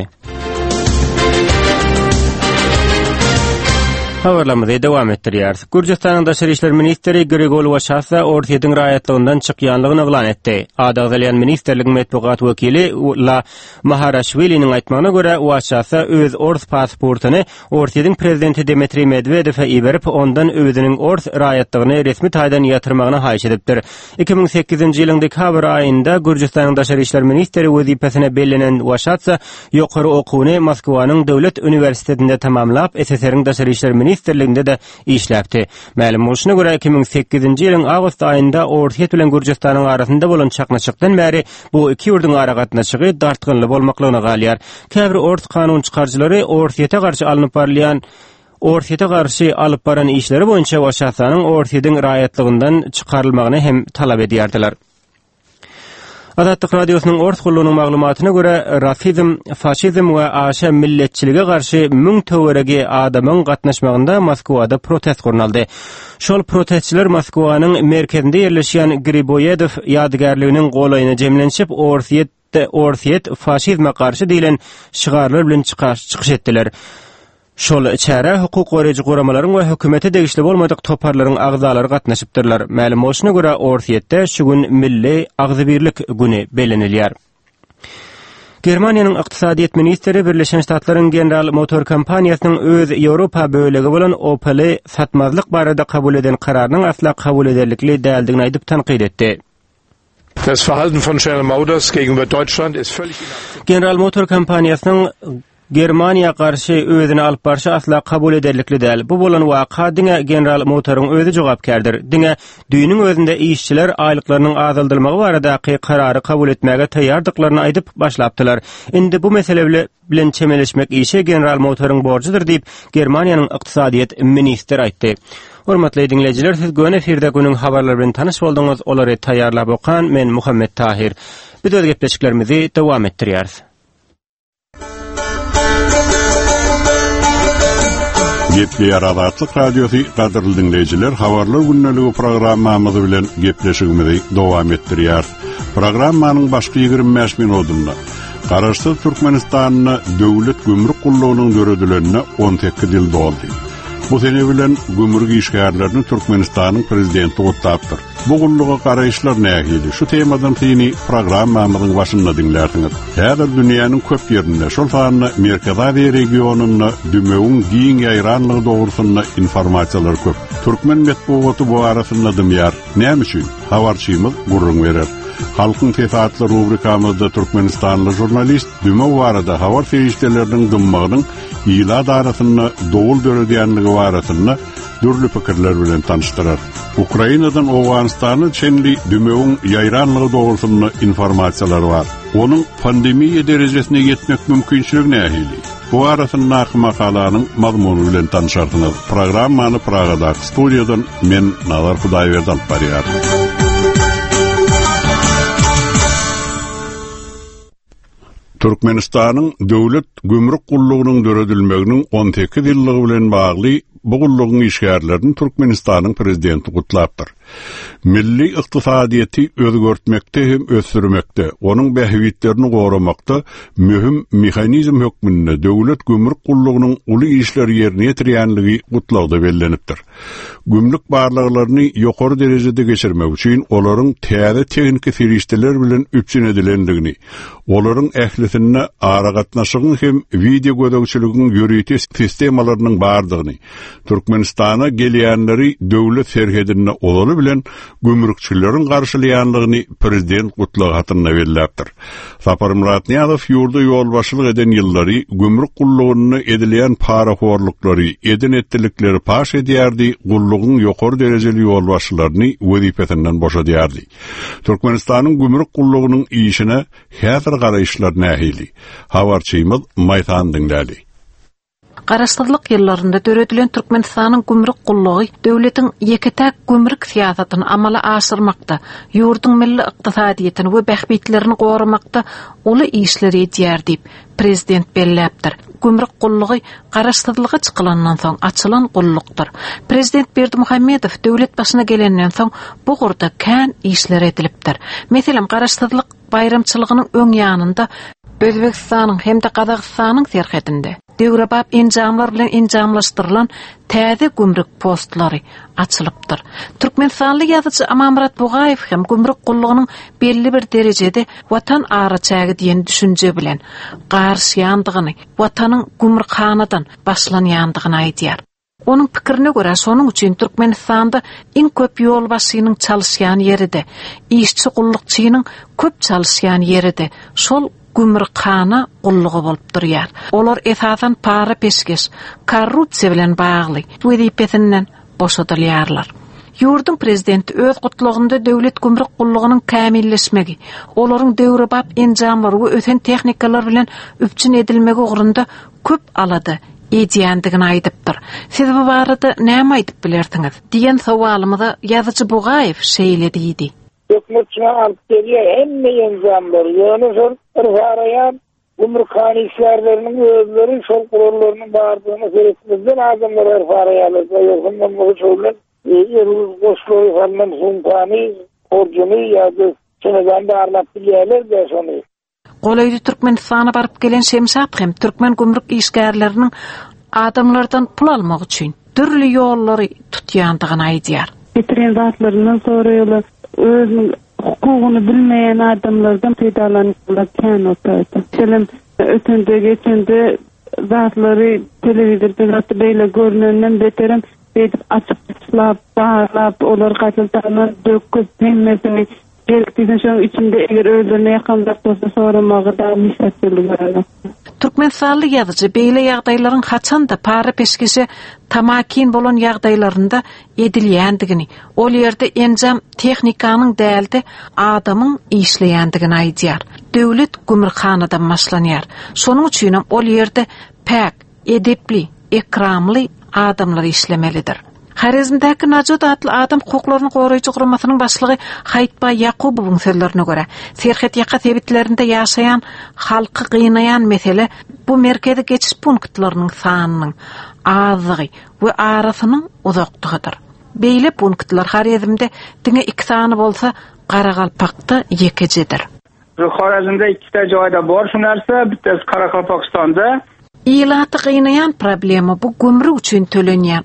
Habarlarymyzy dowam etdirýär. Gürjistanyň daşary işler ministri Grigol Waşasa orsiýetiň raýatlygyndan çykýanlygyny oglan etdi. Adalyň ministrligiň medpugat wekili La Maharashviliň aýtmagyna görä Waşasa öz ors pasportyny orsiýetiň prezidenti Dmitri Medvedew'e iberip ondan özüniň ors raýatlygyny resmi taýdan ýatyrmagyna haýyş edipdir. 2008-nji ýylyň dekabr aýynda Gürjistanyň daşary işler ministri wezipesine bellenen Waşasa ýokary okuwyny Moskwanyň döwlet uniwersitetinde tamamlap SSR-iň daşary işler ministrliginde de işläpdi. Ma'lum bolşuna görä 2008-nji ýylyň awgust aýynda orsiýet bilen Gürjistanyň arasynda bolan çaknaşykdan bäri bu iki ýurdun ara gatnaşygy dartgynly bolmaklygyna galýar. Käbir ors kanun çykarjylary orsiýete garşy alyp baran işleri boýunça Waşasanyň orsiýetiň raýatlygyndan çykarylmagyny hem talap edýärdiler. Azatlyk Radiosynyň ors gullugynyň maglumatyna görä rasizm, faşizm we aşa milletçilige garşy 1000 töweregi adamyň gatnaşmagynda Moskwada protest gurnaldy. Şol protestçiler Moskwanyň merkezinde ýerleşýän Griboyev ýadygärliginiň golaýyna jemlenşip orsiýet faşizme garşy diýilen şigarlar bilen çykyş etdiler. Şol çäre hukuk goraýjy goramalaryň we hökümete degişli bolmadyk toparlaryň agzalary gatnaşypdyrlar. Ma'lum bolşuna görä orsiýetde şu gün milli agzybirlik güni belenilýär. Germaniýanyň ykdysadyýet ministri Birleşen Ştatlaryň General Motor kompaniýasynyň öz Ýewropa bölegi bolan Opel satmazlyk barada kabul eden kararynyň asla kabul ederlikli däldigini aýdyp tanqid etdi. Das Verhalten von General Motors gegenüber Deutschland ist völlig General Motor kompaniyasının Germaniya karşı özüne alıp barşa asla kabul ederlikli değil. Bu bolan waka diňe General Motor'un özü jogapkärdir. Diňe düýünüň özünde işçiler aýlyklarynyň azaldylmagy baradaky karary kabul etmäge taýýardyklaryny aýdyp başlapdylar. Indi bu mesele bilen çemeleşmek işe General Motor'un borcudur diýip Germaniýanyň ykdysadyýet ministri aýtdy. Hormatly dinleýijiler, siz göň efirde günüň habarlary bilen tanyş boldyňyz. Olary taýýarlap okan men Muhammed Tahir. Biz öz gepleşiklerimizi dowam etdirýäris. Gepli Aradatlyk Radiosu gaderly dinleýijiler, habarlar günneligi programmamyzy bilen gepleşigimizi dowam etdirýär. Programmanyň başky 25 minutynda Garaşsyz Türkmenistanyny döwlet gümrük gullugynyň döredülenine 18 ýyl doldy. Bu sene bilen gümrük işgärlerini Türkmenistanyň prezidenti gutlapdyr. Bu gulluga garaýşlar nähili? Şu temadan tini programmamyzyň başynda dinlersiňiz. Häzir dünýäniň köp ýerinde, şol sany Merkezi regionuny dümegiň giň ýaýranlygy dogrusyna informasiýalar köp. Türkmen medeniýeti bu arasynda dymýar. Näme üçin? Habarçymyz gurrun berer. Halkyň tesatly rubrikamyzda Türkmenistanly jurnalist düme barada habar ferişteleriniň dymmagynyň ýyla darasyna dowul döredýänligi barasyna dürli pikirler bilen tanıştyrar. Ukrainadan Awganystany çenli dümegiň ýaýranlygy dogrusyna informasiýalar bar. Onuň pandemiýa derejesine ýetmek mümkinçiligi nähili? Bu arasyna makalanyň mazmuny bilen tanışarsyňyz. Programmany Pragadaky studiýadan men Nazar Hudaýberdi alyp barýar. Türkmenistanyň döwlet gümrük gullugynyň döredilmeginiň 18 ýyllygy bilen bagly bu gullugyň işgärlerini Türkmenistanyň prezidenti gutlapdyr. Milli ykdysadyýety özgörtmekde hem ösürmekde, onuň behewitlerini goramakda mühim mehanizm hökmünde döwlet gümrük gullugynyň uly işleri ýerine ýetirýänligi gutlagda bellenipdir. Gümrük barlyklaryny ýokary derejede geçirmek üçin olaryň täze tehnik ferişteler bilen üpçün edilendigini, olaryň ählisine ara gatnaşygyň hem video gödөгçüligiň ýöreýti sistemalarynyň bardygyny, Türkmenistana gelýänleri döwlet serhedine olaly bilen gümrükçileriň garşylaýanlygyny prezident gutlagy hatyryna berilipdir. Sapar Murat Niýazow ýurda ýolbaşçylyk eden ýyllary gümrük gullugyny edilýän paraxorlyklary, eden etdilikleri paş edýärdi, gullugyň ýokary derejeli ýolbaşçylaryny wezipesinden boşadýardy. Türkmenistanyň gümrük gullugynyň işine häzir garaýşlar nähili? Habarçymyz Maýtan dinlädi. Garaşsyzlyk ýyllarynda döredilen Türkmenistanyň gümrük gullugy döwletiň ýeketäk gümrük siýasatyny amala aşyrmakda, ýurduň milli ykdysadyýetini we behbitlerini goramakda uly işler edýär diýip prezident belläpdir. Gümrük gullugy garaşsyzlyga çykylandan soň açylan gullukdyr. Prezident Berdimuhammedow döwlet başyna gelenden soň bu gurda kän işler edilipdir. Meselem garaşsyzlyk bayramçylygynyň öň ýanynda Özbekistanyň hem de Kazakstanyň serhedinde döwrebap enjamlar bilen enjamlaşdyrylan täze gümrük postlary açylypdyr. Türkmenistanly ýazyjy Amamurat Bugaýew hem gümrük gullugynyň belli bir derejede watan araçagy diýen düşünje bilen garşýandygyny, watanyň gümrükhanadan başlanýandygyny aýdýar. Onun pikirine göre sonun üçün Türkmenistanda en köp yol başıyının çalışyan yeri de, işçi gullukçıyının köp çalışyan yeri de, şol gümrükhana gulluğu bolup durýar. Olar esasan para peşkeş, korrupsiýa bilen bagly, wezipesinden boşadylýarlar. Ýurdun prezidenti öz gutlugynda döwlet gümrük gullugynyň kämilleşmegi, olaryň döwrebap enjamlary we öten tehnikalar bilen üpçün edilmegi ugrunda köp alady edýändigini aýdypdyr. Siz bu barada näme aýdyp bilersiňiz? Diýen sowalymyza ýazyjy Bugaýew şeýledi idi. Hükümetçine alıp geliyor emme enjamları, yani şol ırfarayan gümrükhane işlerlerinin özleri şol kurullarının bağırdığını gerekmezden adamlar ırfarayalar. Yokundan bu şöyle eruz koşluğu falan hunkani, korcunu ya da çeneden de arlap biliyorlar da şonu. Golaydy Türkmenistan'a barıp gelen Şemşap hem Türkmen gümrük işgärlerinin adamlardan pul almak üçün türlü yolları tutýandygyny aýdýar. Getiren zatlarından soraýarlar. Özünün hukukunu bilmeyen adamlardan faydalanıp kän otardı. Selim ötünde geçende zatları televizorda zatı beyle görünenden beterim edip açıp ıslap, bağırlap, olar kaçıltanlar döküp bilmesini Belki şoň içinde eger özlerine ýakynlap bolsa soramagy da misatçylyk görýär. Türkmenstanly ýazyjy beýle ýagdaýlaryň haçan da para peşkişi tamakin bolan ýagdaýlarynda edilýändigini, ol ýerde enjam tehnikanyň däldi adamyň işleýändigini aýdýar. Döwlet gümrükhanadan başlanýar. Şonuň üçin ol ýerde päk, edepli, ekramly adamlar işlemelidir. Xarezmdäki Najat adly adam hukuklaryny goraýjy guramasynyň başlygy Haýtba Ýakubowyň sözlerine görä, Serhet ýaka sebitlerinde ýaşaýan halky gynaýan mesele bu merkezi geçiş punktlarynyň sanynyň azlygy we arasynyň uzakdygydyr. Beýle punktlar Xarezmde diňe 2 sany bolsa, Garagalpakda 2-jidir. Xarezmde 2 ta joyda bor şu narsa, bittasi Qoraqalpaqstanda. İlaty gynayan problema bu gümrük üçin tölenýän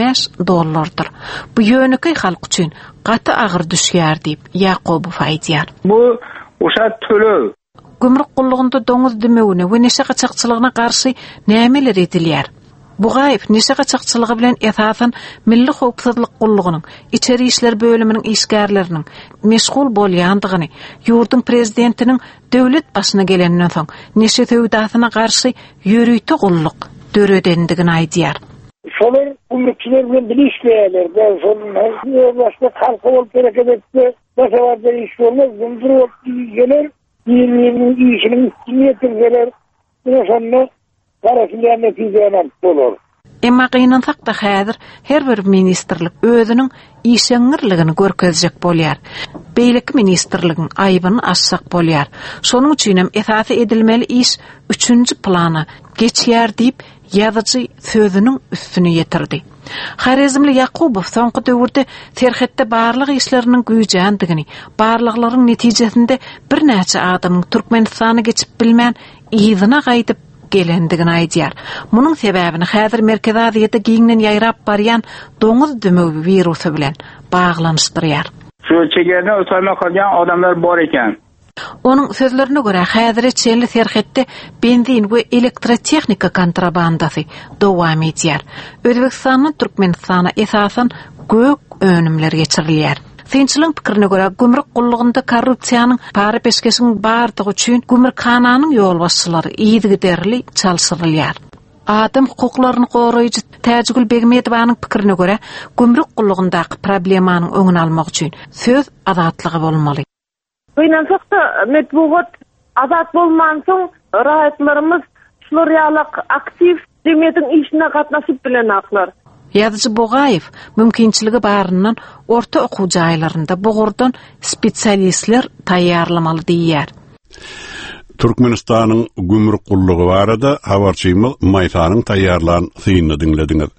$15. Bu ýönüki halk üçin gaty agyr düşýär diýip Ýakubow aýdýar. Bu oşa töle. Gümrük gullugynda doňuz demegine we neşe gaçakçylygyna garşy nämeler edilýär? Bugaýew neşe gaçakçylygy bilen esasan milli howpsuzlyk gullugynyň, içeri işler bölüminiň işgärleriniň meşgul bolýandygyny, ýurdun prezidentiniň döwlet başyna gelenden soň neşe töwdasyna garşy ýörüýti gulluk döredendigini aýdýar. Şolar gümrükçiler bilen bilişleýärler. Şonuň her başga halka bolup gerek edipdi. Başawarda iş bolmaz, gümrük gelir, ýeriniň işiniň üstünde ýetirler. Şonu Garasılyar neticeler olur. Emma gynansak da häzir her bir ministrlik özüniň işeňirligini görkezjek bolýar. Beýleki ministrligiň aýbyny açsak bolýar. Şonuň üçin hem esasy edilmeli iş 3-nji plana geçýär diýip ýazyjy sözüniň üstüne ýetirdi. Xarezmli Ýakubow soňky döwürde Serhetde barlyk işleriniň güýjändigini, barlyklaryň netijesinde bir näçe adamyň Türkmenistany geçip bilmän ýyzyna gaýdyp gelendigini aýdýar. Munyň sebäbini häzir Merkezi Aziýada giňden ýaýrap barýan doňuz dömegi virusy bilen baglanyşdyrýar. Şu çegerden ötürme kalyan adamlar bor eken. Onun sözlerine göre häzir çenli Serhetde benzin we elektrotehnika kontrabandasy dowam edýär. Özbekistanyň Türkmenistana esasan gök önümler geçirilýär. Finçiliň pikirine göre gümrük gullugynda korrupsiýanyň para peşkeşiň bardygy üçin gümrükhananyň ýolbaşçylary iýdigi derli çalşyrylýar. Adam hukuklaryny goraýjy Täjgül Begmedowanyň pikirine göre gümrük gullugyndaky problemanyň öňüni almak üçin söz azatlygy bolmaly. Gynansak da medbugat azat bolman soň rahatlarymız şular ýalyk aktiv demetiň işine gatnaşyp bilen aklar. Ýazyjy Bogaýew mümkinçiligi baryndan orta okuw jaýlarynda bugurdan spesialistler taýýarlamaly diýär. Türkmenistanyň gümrük gullugy barada habarçymyz Maýsanyň taýýarlan synyny dinlediňiz.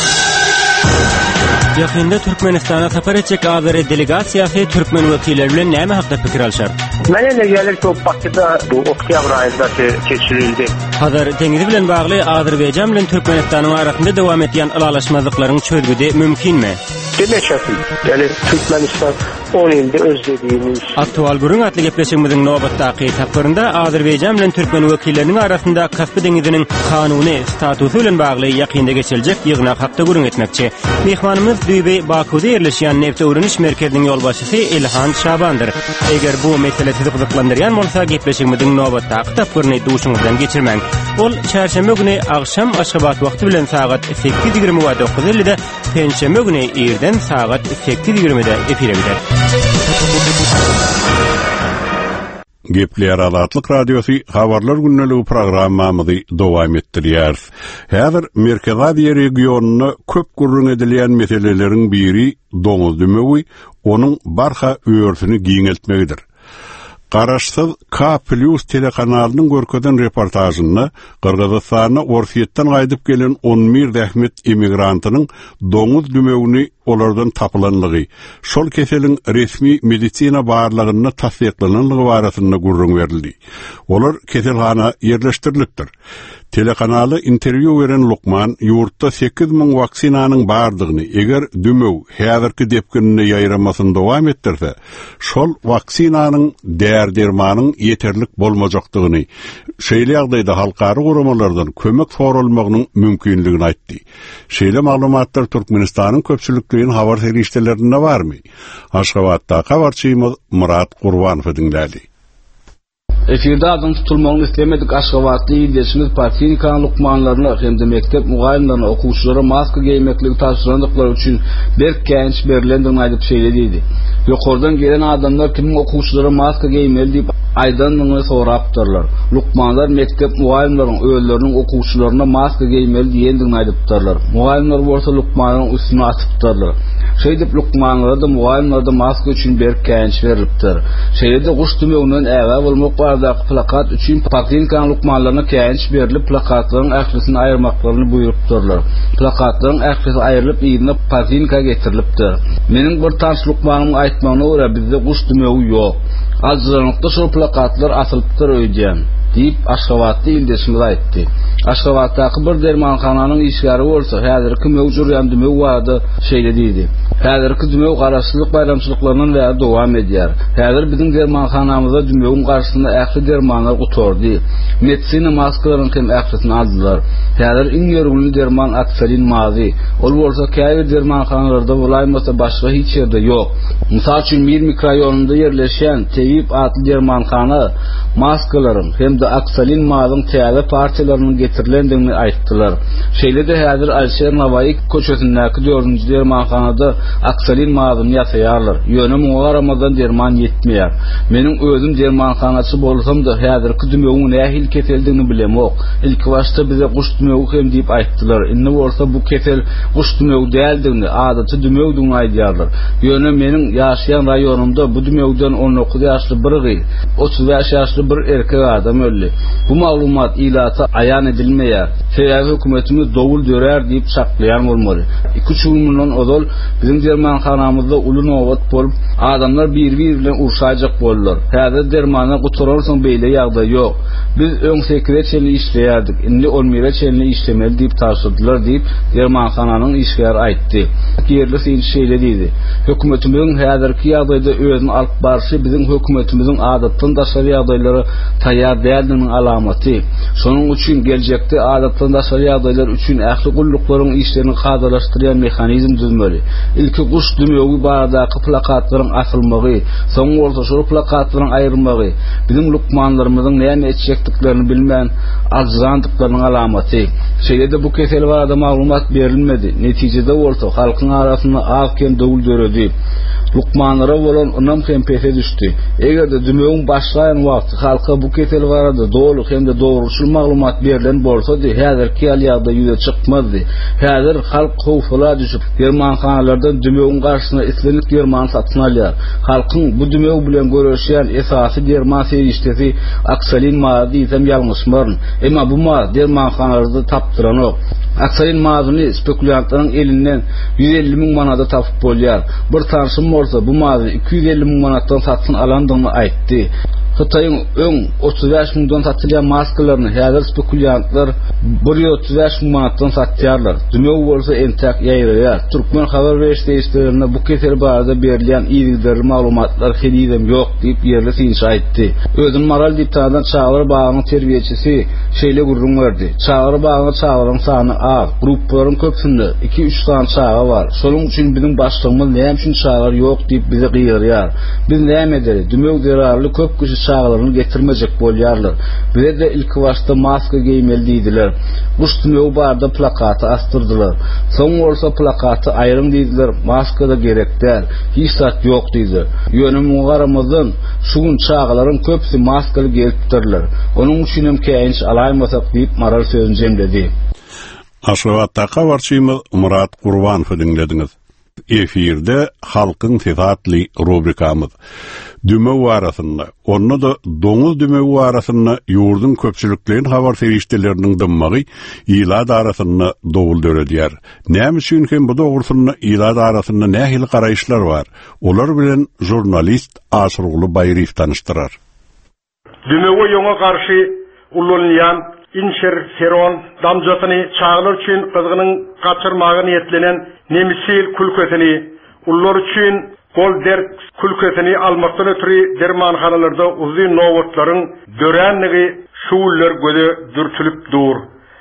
Ýakynda Türkmenistana sapar etjek Azeri delegasiýasy türkmen wekilleri bilen näme hakda pikir alşar? Mene ne gelir ki o paketde bu oktyabr ayında geçirildi. Hazır deňizi bilen bagly Azerbaýjan bilen Türkmenistanyň arasynda dowam etýän alalaşmazyklaryň çözgüde mümkinmi? Demeçäsin. Yani Türkmenistan 10 ýylda özlediğimiz. Aktual gurun atly gepleşigimiziň nowbatdaky tapyrynda Azerbaýjan bilen türkmen wekilleriniň arasynda Kaspy deňiziniň kanuny statusy bilen bagly ýakynda geçiljek ýygyna hakda gurun etmekçi. Mehmanymyz Düýbe Bakuda ýerleşýän Neft öwreniş merkeziniň ýolbaşçysy Ilhan Şabandyr. Eger bu mesele sizi gyzyklandyrýan bolsa gepleşigimiziň nowbatdaky tapyryny duşuňyzdan geçirmäň. Ol çarşamba güni akşam Aşgabat wagty bilen sagat 8:29-da, penşembe güni erden sagat 8:20-de efire gider. Gepler Azatlyk Radiosu habarlar günneligi programmamyzy dowam etdirýär. Häzir Merkezi Aziýa regionuny köp gurrun edilýän meseleleriň biri doňuz dömegi, onuň barha öýürsini giňeltmegidir. Garaşsyz K+ telekanalynyň görkezden reportajyny Kyrgyzstana Orfiýetden gaýdyp gelen 11 Ähmet emigrantynyň doňuz dömegini olardan tapylanlygy, şol keseliň resmi medisina barlygyny tasdiklananlygy barasynda gurrun berildi. Olar keselhana ýerleşdirilipdir. Telekanaly interwýu beren Lukman ýurtda 8000 vaksinanyň bardygyny, eger dömeg häzirki depkinini ýaýramasyn dowam etdirse, şol vaksinanyň där-dermanyň ýeterlik bolmajakdygyny, şeýle ýagdaýda halkary guramalardan kömek sorulmagynyň mümkinligini aýtdy. Şeýle maglumatlar Türkmenistanyň köpçülik köpçülüklerin habar seriştelerinde var mı? Aşgabatda habarçıyımız Murat Qurbanov dinlädi. Efirde adım tutulmağını istemedik Aşgabatlı ildeşimiz Partinkan lukmanlarına hem de mektep muayimlerine okuşlara maske giymeklik taşırandıkları için bir genç berilendiğini aydıp söylediydi. Yukarıdan gelen adamlar kimin okuşlara maske giymeli deyip aydanlığını soraptırlar. Lukmanlar mektep muayimlerin öğülerinin okuşlarına maske giymeli diyendiğini aydıptırlar. Muayimler varsa lukmanların üstüne atıptırlar. Şeydip lukmanlara da muayimlara da maske için bir genç veriliptir. Şeyde kuş tümüğünün eve bulmak bardaki plakat için Partinkan lukmanlarına genç verilip plakatların eklisini ayırmaklarını buyuruptırlar. Plakatların eklisi ayrılıp iyine Partinka getiriliptir. Menin bir tanış lukmanımın aytmağına göre bizde kuş tümüğü yok. Azranlıkta şu plakatlar asılıptır öydeyem deyip Aşgabatlı ildeşimiz aytdı. Aşgabatdaki bir dermanxananın işgari olsa häzirki mevjuryan dümew vardı şeylediydi. Häzirki dümew garaşçılık bayramçılıklarının veya dowam edýär. Häzir bizim dermanxanamyzda dümewin garşysynda ähli dermanlar gutordy. Medisina maskalaryny hem ählisini aldylar. Häzir iň ýörgünli derman aksalin mazy. Ol bolsa käýür dermanxanalarda bulaýmasa başga hiç ýerde ýok. Mysal üçin Mir mikroraýonunda ýerleşen Tewip adly dermanxana maskalaryň hem de aksalin mazyň täze partiýalarynyň getirilendigini aýtdylar. Şeýlede häzir Alşer Navaýy köçesindäki 4-nji dermanxanada aksalin mazyny ýasaýarlar. Ýönem oňa Ramazan derman ýetmeýär. Meniň özüm dermanxanaçy bolsam-da häzirki dümewiň nähil keseldigini bilemok. Ilki başda bize guş dümewi hem diýip aýtdylar. Indi bolsa bu kesel guş dümewi däldigini, adaty dümewdigini aýdýarlar. Ýönem meniň ýaşaýan raýonumda bu dümewden 19 ýaşly bir gyz, 35 ýaşly bir erkek adam öldü. Bu maglumat ilata aýan edilmeýär. Feýaz hökümetimiz dowul dörer diýip saklaýan bolmaly. 2-3 milyon odol bizim dermanxanamyzda uly nowat bolup adamlar bir-biri bilen urşajak boldular. Häzir dermana guturarsyň beýle ýagdaý ýok. Biz öň sekret çenli işleýärdik. Indi 11 çenli işlemeli diýip taşdylar diýip dermanxananyň işgär aýtdy. Yerli şeýle diýdi. Hökümetimiň häzirki ýagdaýda özüni alyp barşy bizim hökümetimiziň adatdan daşary ýagdaýlary taýýar däldiginiň alamaty. Şonuň üçin geljekde adatdan daşary ýagdaýlar üçin ähli gulluklaryň işlerini hazırlaşdyrýan mexanizm düzmeli. İlki guş dümewi baradaky plakatlaryň asylmagy, soň bolsa şu plakatlaryň aýrylmagy, bizim lukmanlarymyzyň näme etjekdiklerini bilmän azrandyklarynyň alamaty. Şeýlede bu kesel barada maglumat berilmedi. Netijede bolsa halkyň arasynda awken dowul döredi. Lukmanlara bolan ynam hem pese düşdi. Egerde dümewiň başlaýan wagty halka bu kesel barada dowluk hem de dogruçul maglumat berilen bolsa-da häzirki ýagdaýda ýüze çykmazdy. Häzir halk howfula düşüp dermanxanalardan dümewiň garşysyna islenip derman satyn alýar. Halkyň bu dümew bilen görüşýän esasy derman seriştesi aksalin mazy hem ýalňyşmar. Emma bu ma dermanxanalarda tapdyran ok. Aksalin mazyny spekuliantlaryň elinden 150 000 manada tapyp bolýar. Bir tanşym bolsa bu mazy 250 000 manatdan satyn alandygyny aýtdy. Xitayın öň 35 000dan satylýan maskalaryny häzir spekuliantlar 135 000 manatdan satýarlar. Dümew bolsa entek ýaýraýar. Türkmen habar berişlerinde bu kesel barada berilýän ýygyzly maglumatlar helidem ýok diýip ýerli synçy aýtdy. Özüm Maral diýip tanıdan Çağlar bagynyň terbiýeçisi şeýle gurrun berdi. Çağlar bagynyň çağlaryň sany az, gruplaryň köpsünde 2-3 tane çağa bar. Şonuň üçin bizim başlygymyz näme üçin çağlar ýok diýip bize gyýyrýar. Biz näme ederiz? Dümew derarly köp kişi çağlaryny getirmejek bolýarlar. Bize de ilki başda maska giymeli diýdiler. Guş dümew barda plakaty astyrdylar. Soň bolsa plakaty aýrym diýdiler. Maska da gerekdir. Hiç zat ýok diýdiler. Ýönem Ramazan şuň çağlaryň köpsi maskaly gelipdirler. Onuň üçin hem käýinç alaýmasak diýip Maral sözüni jemledi. Aşgabatda habarçymyz Murat Qurbanov dinlediňiz. Efirde halkyň sesatly rubrikamyz. Dümew arasynda, onda da doňuz dümewi arasynda ýurdun köpçüliklerin habar serişdeleriniň dymmagy ýylad arasynda dowul döredýär. Näme üçin hem bu dogrusynda ýylad arasynda nähili garaýşlar bar? Olar bilen jurnalist Aşyrguly Baýryw tanışdyrar. Dümewi ýoňa garşy ulanýan inşer seron damjasyny çağlar üçin gyzgynyň gaçyrmagy niýetlenen nemisil kulkösini ullar üçin Kol der kulkösini almaktan ötürü dermanxanalarda uzun nowatlaryň dörenligi şuwlar göze dürtülip dur.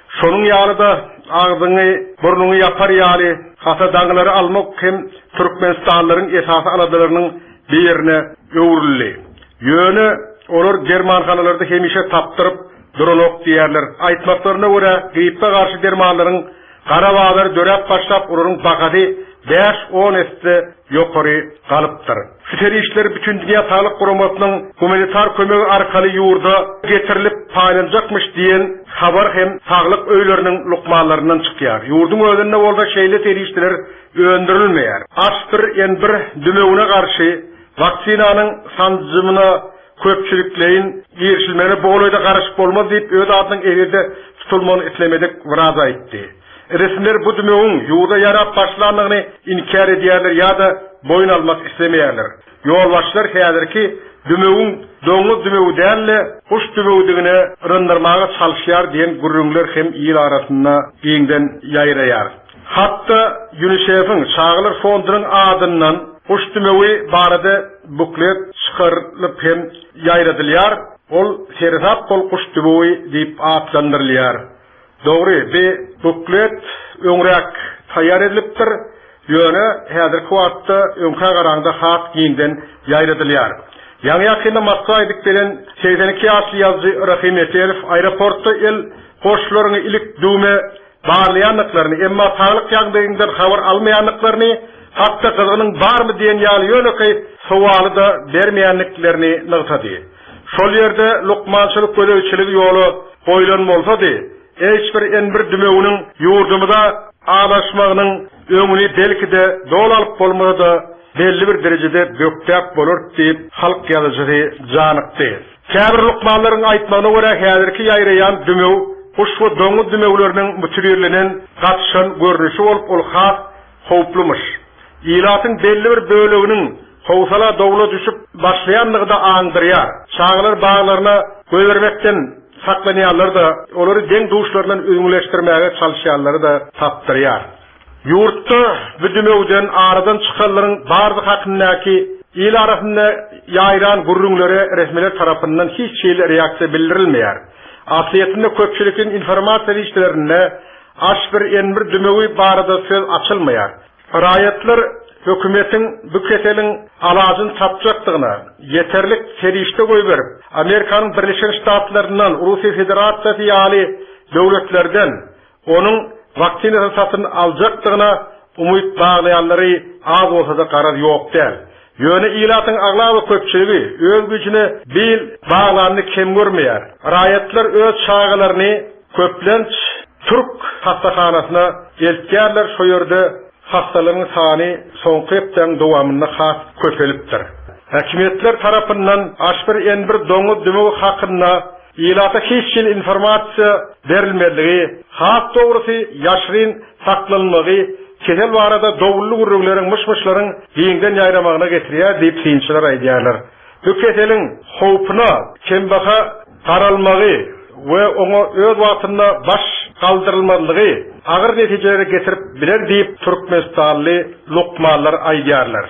Şonun ýalyda ağzyny, burnuny yapar ýaly hasa daňlary almak hem Türkmenistanlaryň esasy aladarynyň birine öwrüldi. Ýöne olar germanhanalarda hemişe tapdyryp duranok diýerler. Aýtmaklaryna görä, grippe garşy dermanlaryň Qarabağlar dörep başlap ururun bakadi 5-10 esde yokori kalıptır. Süterişler bütün dünya sağlık kurumasının humanitar kömegi arkalı yurda getirilip paylanacakmış diyen haber hem sağlık öylerinin lukmalarından çıkıyor. Yurdun özünde olda şeyle teriştiler öndürülmeyer. Açtır en bir dümevine karşı vaksinanın sancımına köpçülükleyin girişilmeni boğulayda karışık olmaz deyip öde adının evinde tutulmanı islemedik viraza etti. Resimler bu dümevin yurda yarap başlandığını inkar ediyerler ya da boyun almak istemeyerler. Yolbaşlar heyadır ki dümevin doňuz dümewi dälle kuş dümewidigine rındırmağa çalışýar diyen gurrunlar hem ýyl arasynda giňden ýaýraýar. Hatta UNICEF'in Çağlar Fondunyň adyndan kuş dümewi barada buklet çykarylyp hem ýaýradylýar. Ol sersap kol kuş dümewi diýip atlandyrylýar. Doğru, bir buklet öňrek taýýar edilipdir. Ýöne häzirki wagtda öňkä garanda hat giňden ýaýradylýar. Ýa-ni ýakynda Moskwa edip bilen 82 ýaşly ýazgy Rahim Eterev aeroportda el goşlaryny ilik düme barlaýanlyklaryny, emma sağlyk ýagdaýyndan habar almaýanlyklaryny, hatda gyzynyň barmy diýen ýaly ýöne sowaly da bermeýänliklerini nygtady. Şol ýerde lukmançylyk göleçiligi ýoly goýlanmalsady. Hiçbir enbir dümewiniň ýurdumyda ağlaşmagynyň öňüni belki-de dol alyp bolmady, belli bir derejede böktäp bolar diýip halk ýazyjy janykdy. Käbir lukmanlaryň aýtmagyna görä häzirki ýaýraýan dümew kuş we doňuz dümewleriniň mütürlerinden gatşan görnüşi bolup ol has howplumy. Ýylatyň belli bir böleginiň howsala dowla düşüp başlaýanlygy da aňdyrýar. Çağlar bağlaryna göýbermekden saklanýanlar da olary deň duşlaryndan öňleşdirmäge çalışýanlary da tapdyrýar. Yurtda bu dümewden aradan çykanlaryň bardy hakyndaky ýyl arasynda ýaýran gurrunlary resmiler tarapyndan hiç şeýle reaksiýa bildirilmeýär. Asliyetinde köpçülikin informasiýa işlerinde aşbir enbir dümewi barada söz açylmaýar. Raýatlar hökümetin bu keseliň alajyn tapjakdygyna yeterlik serişde goý berip, Amerikanyň Birleşen Ştatlaryndan, Russiýa Federasiýasy ýaly döwletlerden onuň vaksina satyny aljakdygyna umyt baglaýanlary az bolsa da garaz ýok däl. Ýöne ýylatyň aglaby köpçüligi öz güýçüne bil baglanyny kim görmeýär. Raýatlar öz çağalaryny köplenç Türk hastahanasyna eltýärler, şo ýerde hastalygyň sany soňky ýypdan dowamyna has köpelipdir. Häkimetler tarapyndan aşbir enbir doňuz dümewi hakynda ýylata hiç informasiýa berilmedigi, has dogrusy ýaşryn saklanmagy, kesel barada dowully gurrunlaryň myşmyşlaryň giňden ýaýramagyna getirýär diýip synçylar aýdýarlar. Bu keseliň howpuna kembaha taralmagy we oňa öz wagtynda baş kaldyrylmalygy agyr netijelere getirip biler diýip Türkmenistanly lukmanlar aýdýarlar.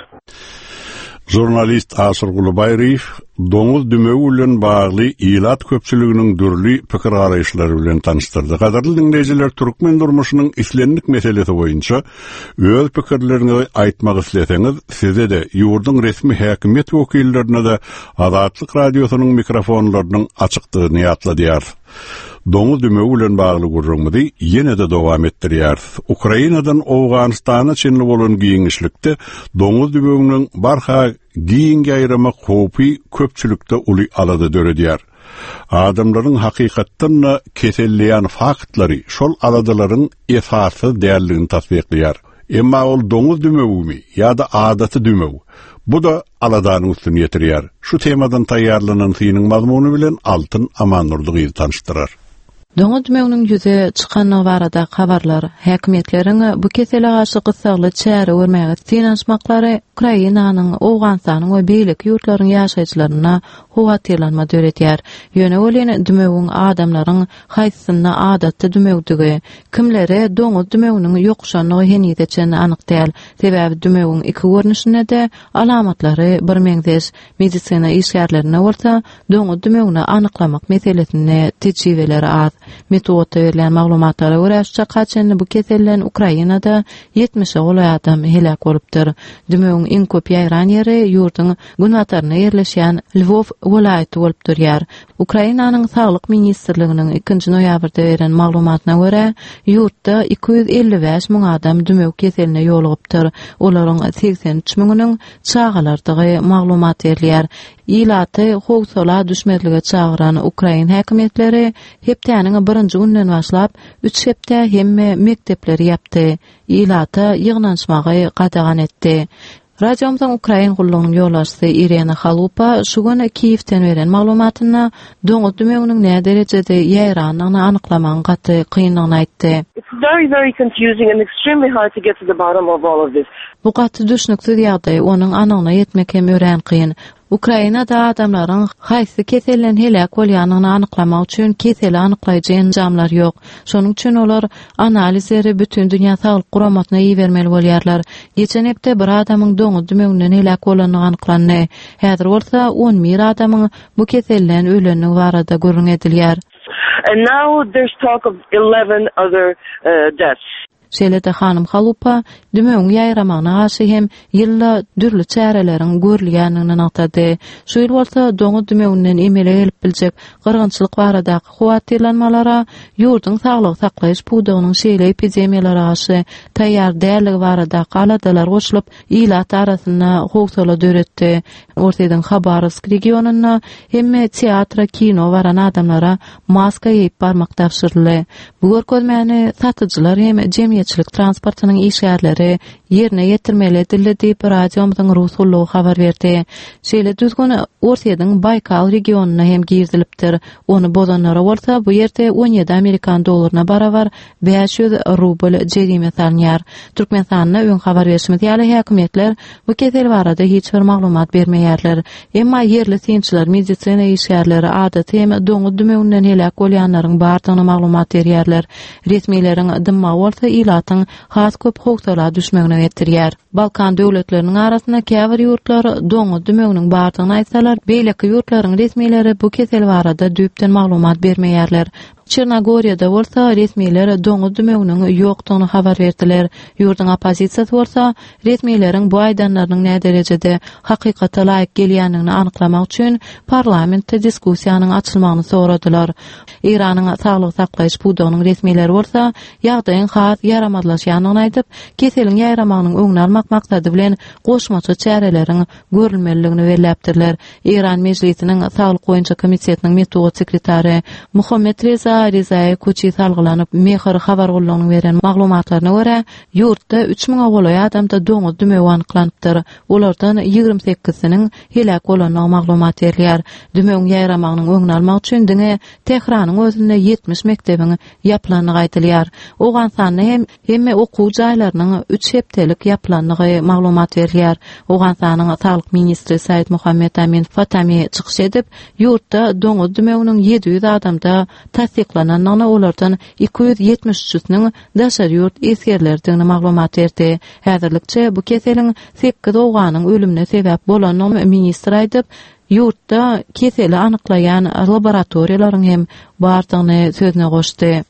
Jurnalist Asır Gulubayriýew doňuz dümewi bilen bagly ýylat köpçüliginiň dürli pikir garaýşlary bilen tanıştyrdy. Gaderli dinleýijiler, türkmen durmuşynyň islenlik meselesi boýunça öz pikirlerini aýtmak isleseňiz, size de ýurdun resmi häkimet wekillerine de Azatlyk radiosynyň mikrofonlarynyň açykdygyny ýatladýar. Doňuz dümewi bilen bagly gurrunmady ýene de dowam etdirýär. Ukrainadan Awganystana çenli bolan giňişlikde doňuz dümewiniň barha giň gaýramak howpy köpçülükde uly alady döredýär. Adamlaryň hakykatdan keselleýän faktlary şol aladaryň esasy däerligini tasdiqleýär. Emma ol doňuz dümewimi ýa-da adaty dümew bu da aladanyň üstüne ýetirýär. Şu temadan taýýarlanan synyň mazmuny bilen Altyn Amannurdy tanıştyrar. Doňuz dümewiniň ýüze çykany barada habarlar, häkimetleriň bu kesele garşy gysagly çäre görmäge synanşmaklary Ukrainanyň, Awganystanyň we beýlik ýurtlaryň ýaşaýjylaryna howatirlanma döretýär. Ýöne bolan dümegiň adamlaryň haýsyna adatda dümegdigi, kimlere doňuz dümeginiň ýokşanyny henýedeçeni anyk däl. Sebäbi dümegiň iki görnüşine de alamatlary bir meňzeş medisina işgärlerine bolsa, doňuz dümegini anyklamak meselesine tejribeleri az. Metodda berilen maglumatlara görä çaqaçany bu kesellen Ukrainada 70 goly adam helak bolupdyr. Dümegiň iň köp ýaýran ýeri ýurtyň günwataryna ýerleşýän Lvov welaýaty bolup durýar. Ukrainanyň saglyk ministrliginiň 2 noýabrda beren maglumatyna görä, ýurtda 255 000 adam dümeg keseline ýolugypdyr. Olaryň 83 000-nyň çağalardygy maglumat berilýär. İlaty howsola düşmedlige çağıran Ukrain häkimetleri hepdäniň 1-nji günden başlap 3 hepde hemme mektepleri ýapdy. İlata ýygnanşmagy gadagan etdi. Radiomyzyň Ukrain gullugynyň ýollaşçysy Irina Halupa şu gün Kiýewden beren maglumatyna doňuz dümeginiň näme derejede ýaýranyny anyklamagyň gaty kynlygyny aýtdy. It's very confusing and extremely hard to get to the bottom of all of this. Bu gaty düşnükli ýagdaý onuň anygyna ýetmek hem ören kyn. Ukrainada adamlaryň haýsy kesellen helak bolýanyny anyklamak üçin keseli anyklaýjy enjamlar ýok. Şonuň üçin olar analizleri bütün dünýä saglyk guramatyna ýermeli bolýarlar. Geçen hepde bir adamyň doňuz dümeginden helak bolanyny anyklandy. Häzir bolsa 11 adamyň bu kesellen öleni barada görüň edilýär. And now there's talk of 11 other deaths. Şeýle-de hanym Halupa dümegiň ýaýramagyna garşy hem ýylla dürli çäreleriň görülýänini atady. Şu ýyl bolsa doňuz dümeginden emele gelip biljek gyrgynçylyk baradaky howatirlanmalara, ýurtyň saglyk saklaýyş puwdugynyň şeýle epidemiýalara garşy taýýar dälligi baradaky aladalar goşulyp ilat arasyna howsola döretdi. Ortadan Habarovsk regionuna hemme teatra, kino baran adamlara maska ýeýip barmak tapşyryldy. Bu görkezmäni satyjylar hem jemgyýetçilik transportynyň işgärleri ýerine ýetirmeli edildi diýip radiomyzyň rus gullugy habar berdi. Şeýle düzgün Ortadan Baykal regionuna hem girdilipdir. Onu bozanlara bolsa bu ýerde 17 Amerikan dollaryna barabar 500 rubl jerime salınýar. Türkmenistanyna öň habar berişimiz ýaly häkimetler bu kesel barada hiç bir maglumat bermeýärler. Emma yerli synçylar, medisina işgärleri adaty hem doňuz dümeginden helak bolýanlaryň bardygyny maglumat berýärler. Resmiýleriň dymma bolsa ilatyň has köp howsala düşmegine getirýär. Balkan döwletleriniň arasynda käbir ýurtlar doňuz dümeginiň bardygyny aýtsalar, beýleki ýurtlaryň resmiýleri bu kesel barada düýpden maglumat bermeýärler. Çernogoriýada bolsa resmiýler doňuz dümeginiň ýokdugyny habar berdiler. Ýurtyň opozisiýasy bolsa resmiýleriň bu aýdanlarynyň näme derejede hakykata laýyk gelýänini anyklamak üçin parlamentde diskussiýanyň açylmagyny soradylar. Iranyň saglyk saklaýyş puwdugynyň resmiýleri bolsa ýagdaýyň has ýaramadlaşýanyny aýdyp, keseliň ýaýramagynyň öňüni almak maksady bilen goşmaça çäreleriň görülmeligini belläpdirler. İran Meclisiniň saglyk boýunça komitetining metod sekretary Muhammed Reza Rizay Kuçi salgylanyp Mehir habar gullugynyň beren maglumatlaryna görä, ýurtda 3000 goly adamda doňuz dümegi anyklanypdyr. Olardan 28-siniň helak bolanyny maglumat berýär. Dümegiň ýaýramagynyň öňüni almak üçin diňe Tehranyň özünde 70 mektebiň ýapylanyny aýdylýar. Ogan sany hemme okuw jaýlarynyň 3 hepdelik ýapylanyny maglumat berýär. Ogan sanyň saglyk ministri Said Muhammed Amin Fatami çykyş edip, ýurtda doňuz dümeginiň 700 adamda tasdiqlananyny, olardan 273-niň daşary ýurt esgerlerdigini maglumat berdi. Häzirlikçe bu keseliň 8 oganyň ölümine sebäp bolanyny ministr aýdyp, ýurtda keseli anyklaýan laboratoriýalaryň hem bardygyny sözüne goşdy.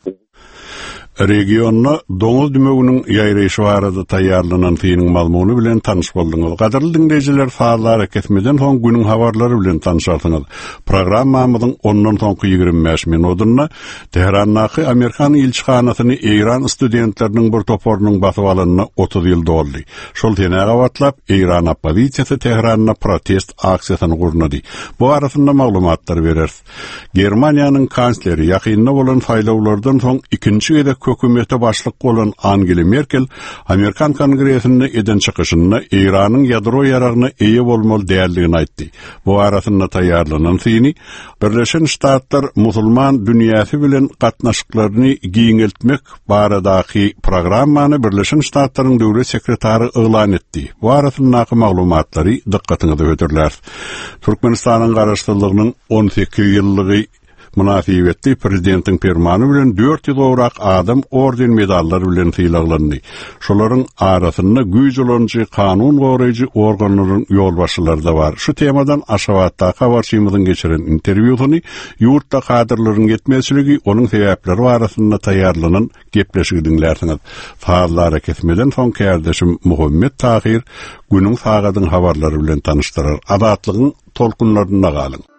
Regionna doňuz dümeginiň ýaýraýyşy barada taýýarlanan tyýynyň malumuny bilen tanyş boldyňyz. Gaderly dinleýijiler, faallary ketmeden soň günüň habarlary bilen tanyşarsyňyz. Programmamyzyň 10-dan soňky 25 minutyna Tehrandaky Amerikan elçixanasyny İran studentleriniň bir toporynyň basyp alanyna 30 ýyl doldy. Şol tenäge batlap İran opozisiýasy Tehranda protest aksiýasyny gurnady. Bu arasynda maglumatlar berer. Germaniýanyň kansleri ýakynda bolan faýlawlardan soň ikinji gede hökümete başlyk bolan Angela Merkel Amerikan Kongresinde eden çıkışında İran'ın yadro yararına eýe bolmaly däldigini aýtdy. Bu arasynda taýýarlanan syny Birleşen Ştatlar musulman dünýäsi bilen gatnaşyklaryny giňeltmek baradaky programmany Birleşen Ştatlaryň döwlet sekretary elan etdi. Bu arasyndaky maglumatlary dikkatiňizi götürler. Türkmenistanyň garaşdyrlygynyň 18 ýyllygy münasibetli prezidentin permanı bilen 400 owrak adam orden medallar bilen syýlandy. Şolaryň arasynda güýç bolanjy kanun goraýjy organlaryň ýolbaşçylary da bar. Şu temadan Aşgabatda habarçymyzyň geçiren interwýusyny ýurtda kadrlaryň yetmezligi, onuň sebäpleri arasynda taýýarlanan gepleşigi dinlersiňiz. Fazlara kesmeden soň kärdeşim Muhammed Tahir günüň sagadyň habarlary bilen tanıştyrar. Adatlygyň tolkunlarynda galyň.